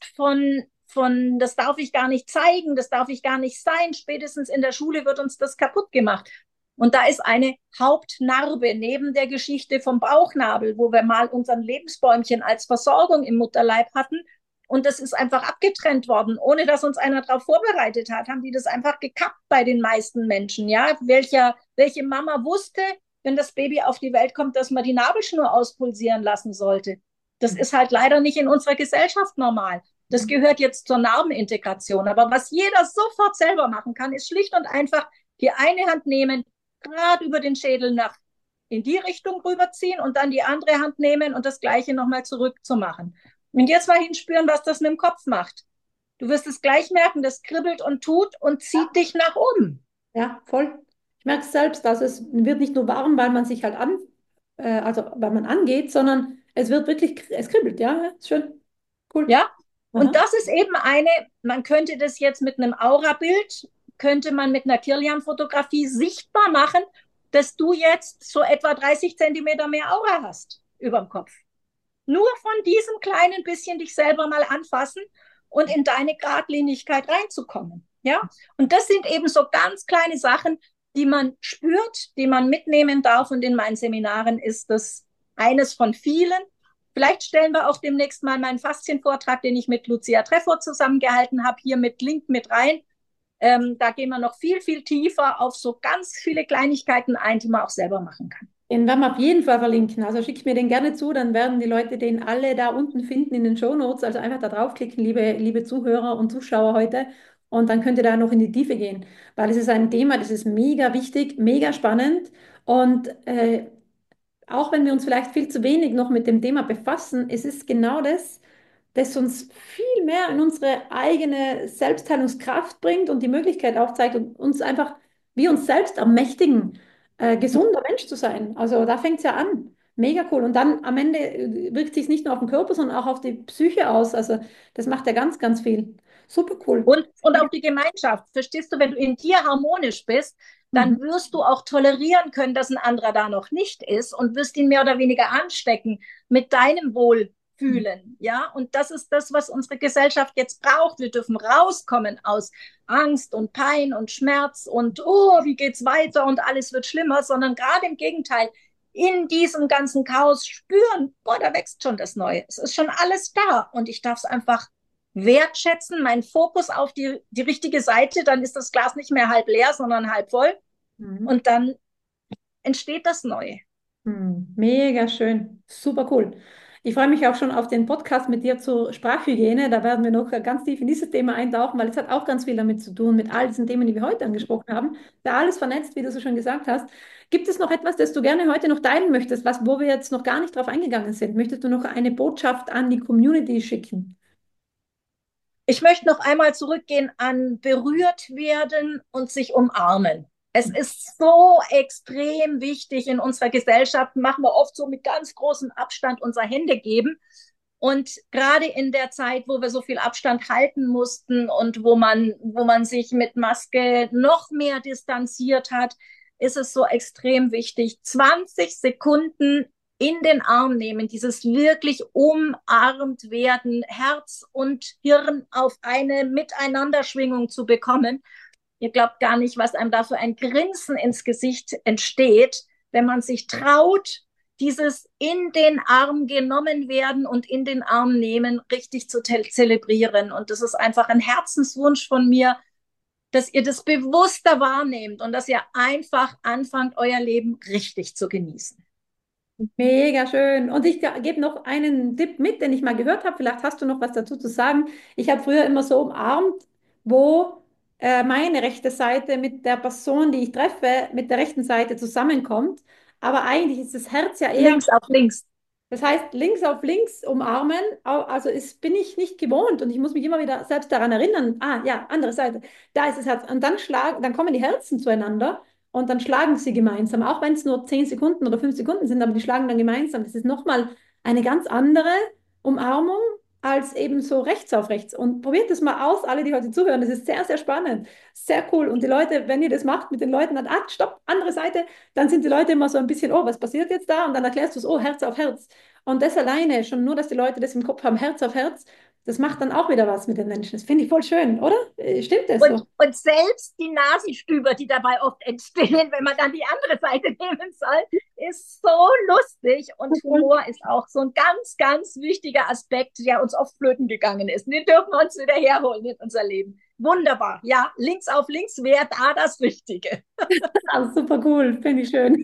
A: von, das darf ich gar nicht zeigen, das darf ich gar nicht sein. Spätestens in der Schule wird uns das kaputt gemacht. Und da ist eine Hauptnarbe neben der Geschichte vom Bauchnabel, wo wir mal unseren Lebensbäumchen als Versorgung im Mutterleib hatten. Und das ist einfach abgetrennt worden, ohne dass uns einer darauf vorbereitet hat, haben die das einfach gekappt bei den meisten Menschen. Ja, welche Mama wusste, wenn das Baby auf die Welt kommt, dass man die Nabelschnur auspulsieren lassen sollte. Das ist halt leider nicht in unserer Gesellschaft normal. Das gehört jetzt zur Narbenintegration. Aber was jeder sofort selber machen kann, ist schlicht und einfach die eine Hand nehmen, gerade über den Schädel nach in die Richtung rüberziehen und dann die andere Hand nehmen und das Gleiche nochmal zurückzumachen. Und jetzt mal hinspüren, was das mit dem Kopf macht. Du wirst es gleich merken, das kribbelt und tut und zieht dich nach oben.
B: Ja, voll. Ich merke es selbst, also es wird nicht nur warm, weil man sich halt also weil man angeht, sondern es wird wirklich, es kribbelt, ja, ist schön. Cool.
A: Ja, und
B: Aha.
A: das ist eben man könnte das jetzt mit einem Aurabild, könnte man mit einer Kirlian-Fotografie sichtbar machen, dass du jetzt so etwa 30 Zentimeter mehr Aura hast über dem Kopf. Nur von diesem kleinen bisschen dich selber mal anfassen und in deine Gradlinigkeit reinzukommen. Ja, und das sind eben so ganz kleine Sachen, die man spürt, die man mitnehmen darf. Und in meinen Seminaren ist das eines von vielen. Vielleicht stellen wir auch demnächst mal meinen Faszienvortrag, den ich mit Lucia Treffort zusammengehalten habe, hier mit Link mit rein. Da gehen wir noch viel, viel tiefer auf so ganz viele Kleinigkeiten ein, die man auch selber machen kann.
B: Den werden wir auf jeden Fall verlinken. Also schick mir den gerne zu, dann werden die Leute den alle da unten finden in den Shownotes. Also einfach da draufklicken, liebe Zuhörer und Zuschauer heute. Und dann könnt ihr da noch in die Tiefe gehen, weil es ist ein Thema, das ist mega wichtig, mega spannend. Und auch wenn wir uns vielleicht viel zu wenig noch mit dem Thema befassen, es ist genau das. das uns viel mehr in unsere eigene Selbstheilungskraft bringt und die Möglichkeit aufzeigt und uns einfach, wir uns selbst ermächtigen, gesunder Mensch zu sein. Also da fängt es ja an. Mega cool. Und dann am Ende wirkt sich nicht nur auf den Körper, sondern auch auf die Psyche aus. Also das macht ja ganz, ganz viel. Super cool.
A: Und auch die Gemeinschaft. Verstehst du, wenn du in dir harmonisch bist, dann
B: Mhm.
A: wirst du auch tolerieren können, dass ein anderer da noch nicht ist und wirst ihn mehr oder weniger anstecken mit deinem Wohlfühlen. Ja, und das ist das, was unsere Gesellschaft jetzt braucht. Wir dürfen rauskommen aus Angst und Pein und Schmerz und, oh, wie geht's weiter und alles wird schlimmer, sondern gerade im Gegenteil, in diesem ganzen Chaos spüren, boah, da wächst schon das Neue. Es ist schon alles da und ich darf es einfach wertschätzen, meinen Fokus auf die richtige Seite, dann ist das Glas nicht mehr halb leer, sondern halb voll.
B: Mhm.
A: Und dann entsteht das Neue.
B: Mega schön, super cool. Ich freue mich auch schon auf den Podcast mit dir zur Sprachhygiene. Da werden wir noch ganz tief in dieses Thema eintauchen, weil es hat auch ganz viel damit zu tun, mit all diesen Themen, die wir heute angesprochen haben. Da alles vernetzt, wie du so schön gesagt hast. Gibt es noch etwas, das du gerne heute noch teilen möchtest, wo wir jetzt noch gar nicht drauf eingegangen sind? Möchtest du noch eine Botschaft an die Community schicken?
A: Ich möchte noch einmal zurückgehen an berührt werden und sich umarmen. Es ist so extrem wichtig in unserer Gesellschaft, machen wir oft so mit ganz großem Abstand unser Hände geben. Und gerade in der Zeit, wo wir so viel Abstand halten mussten und wo man sich mit Maske noch mehr distanziert hat, ist es so extrem wichtig, 20 Sekunden in den Arm nehmen, dieses wirklich umarmt werden, Herz und Hirn auf eine Miteinanderschwingung zu bekommen. Ihr glaubt gar nicht, was einem da für ein Grinsen ins Gesicht entsteht, wenn man sich traut, dieses in den Arm genommen werden und in den Arm nehmen richtig zu zelebrieren. Und das ist einfach ein Herzenswunsch von mir, dass ihr das bewusster wahrnehmt und dass ihr einfach anfangt, euer Leben richtig zu genießen.
B: Mega schön. Und ich gebe noch einen Tipp mit, den ich mal gehört habe. Vielleicht hast du noch was dazu zu sagen. Ich habe früher immer so umarmt, wo meine rechte Seite mit der Person, die ich treffe, mit der rechten Seite zusammenkommt. Aber eigentlich ist das Herz ja eher,
A: Links auf links.
B: das heißt, links auf links umarmen. Also bin ich nicht gewohnt und ich muss mich immer wieder selbst daran erinnern. Ah, ja, andere Seite. Da ist das Herz. Und dann kommen die Herzen zueinander. Und dann schlagen sie gemeinsam, auch wenn es nur 10 Sekunden oder 5 Sekunden sind, aber die schlagen dann gemeinsam. Das ist nochmal eine ganz andere Umarmung als eben so rechts auf rechts. Und probiert das mal aus, alle, die heute zuhören. Das ist sehr, sehr spannend, sehr cool. Und die Leute, wenn ihr das macht mit den Leuten, dann, stopp, andere Seite, dann sind die Leute immer so ein bisschen, oh, was passiert jetzt da? Und dann erklärst du es, oh, Herz auf Herz. Und das alleine, schon nur, dass die Leute das im Kopf haben, Herz auf Herz, das macht dann auch wieder was mit den Menschen. Das finde ich voll schön, oder? Stimmt das so?
A: Und selbst die Nasenstüber, die dabei oft entstehen, wenn man dann die andere Seite nehmen soll, ist so lustig. Und Humor ist auch so ein ganz, ganz wichtiger Aspekt, der uns oft flöten gegangen ist. Den dürfen wir uns wieder herholen in unser Leben. Wunderbar. Ja, links auf links wäre da das Richtige.
B: Ah, super cool, finde ich schön.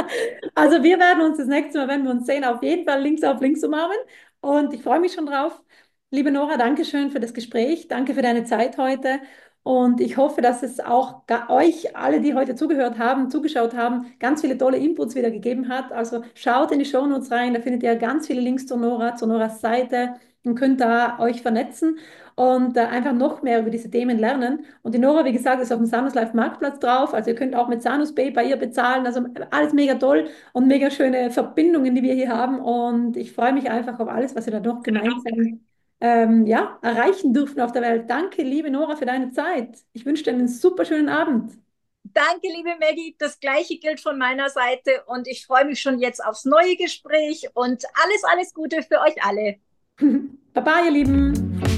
B: Also wir werden uns das nächste Mal, wenn wir uns sehen, auf jeden Fall links auf links umarmen. Und ich freue mich schon drauf. Liebe Nora, danke schön für das Gespräch. Danke für deine Zeit heute. Und ich hoffe, dass es auch euch, alle, die heute zugehört haben, zugeschaut haben, ganz viele tolle Inputs wieder gegeben hat. Also schaut in die Shownotes rein, da findet ihr ganz viele Links zu Noras Seite und könnt da euch vernetzen und einfach noch mehr über diese Themen lernen. Und die Nora, wie gesagt, ist auf dem Sanus Life Marktplatz drauf. Also ihr könnt auch mit Sanus Pay bei ihr bezahlen. Also alles mega toll und mega schöne Verbindungen, die wir hier haben. Und ich freue mich einfach auf alles, was wir da noch gemeinsam ja, erreichen dürfen auf der Welt. Danke, liebe Nora, für deine Zeit. Ich wünsche dir einen super schönen Abend.
A: Danke, liebe Maggie. Das Gleiche gilt von meiner Seite und ich freue mich schon jetzt aufs neue Gespräch und alles, alles Gute für euch alle.
B: Baba, ihr Lieben.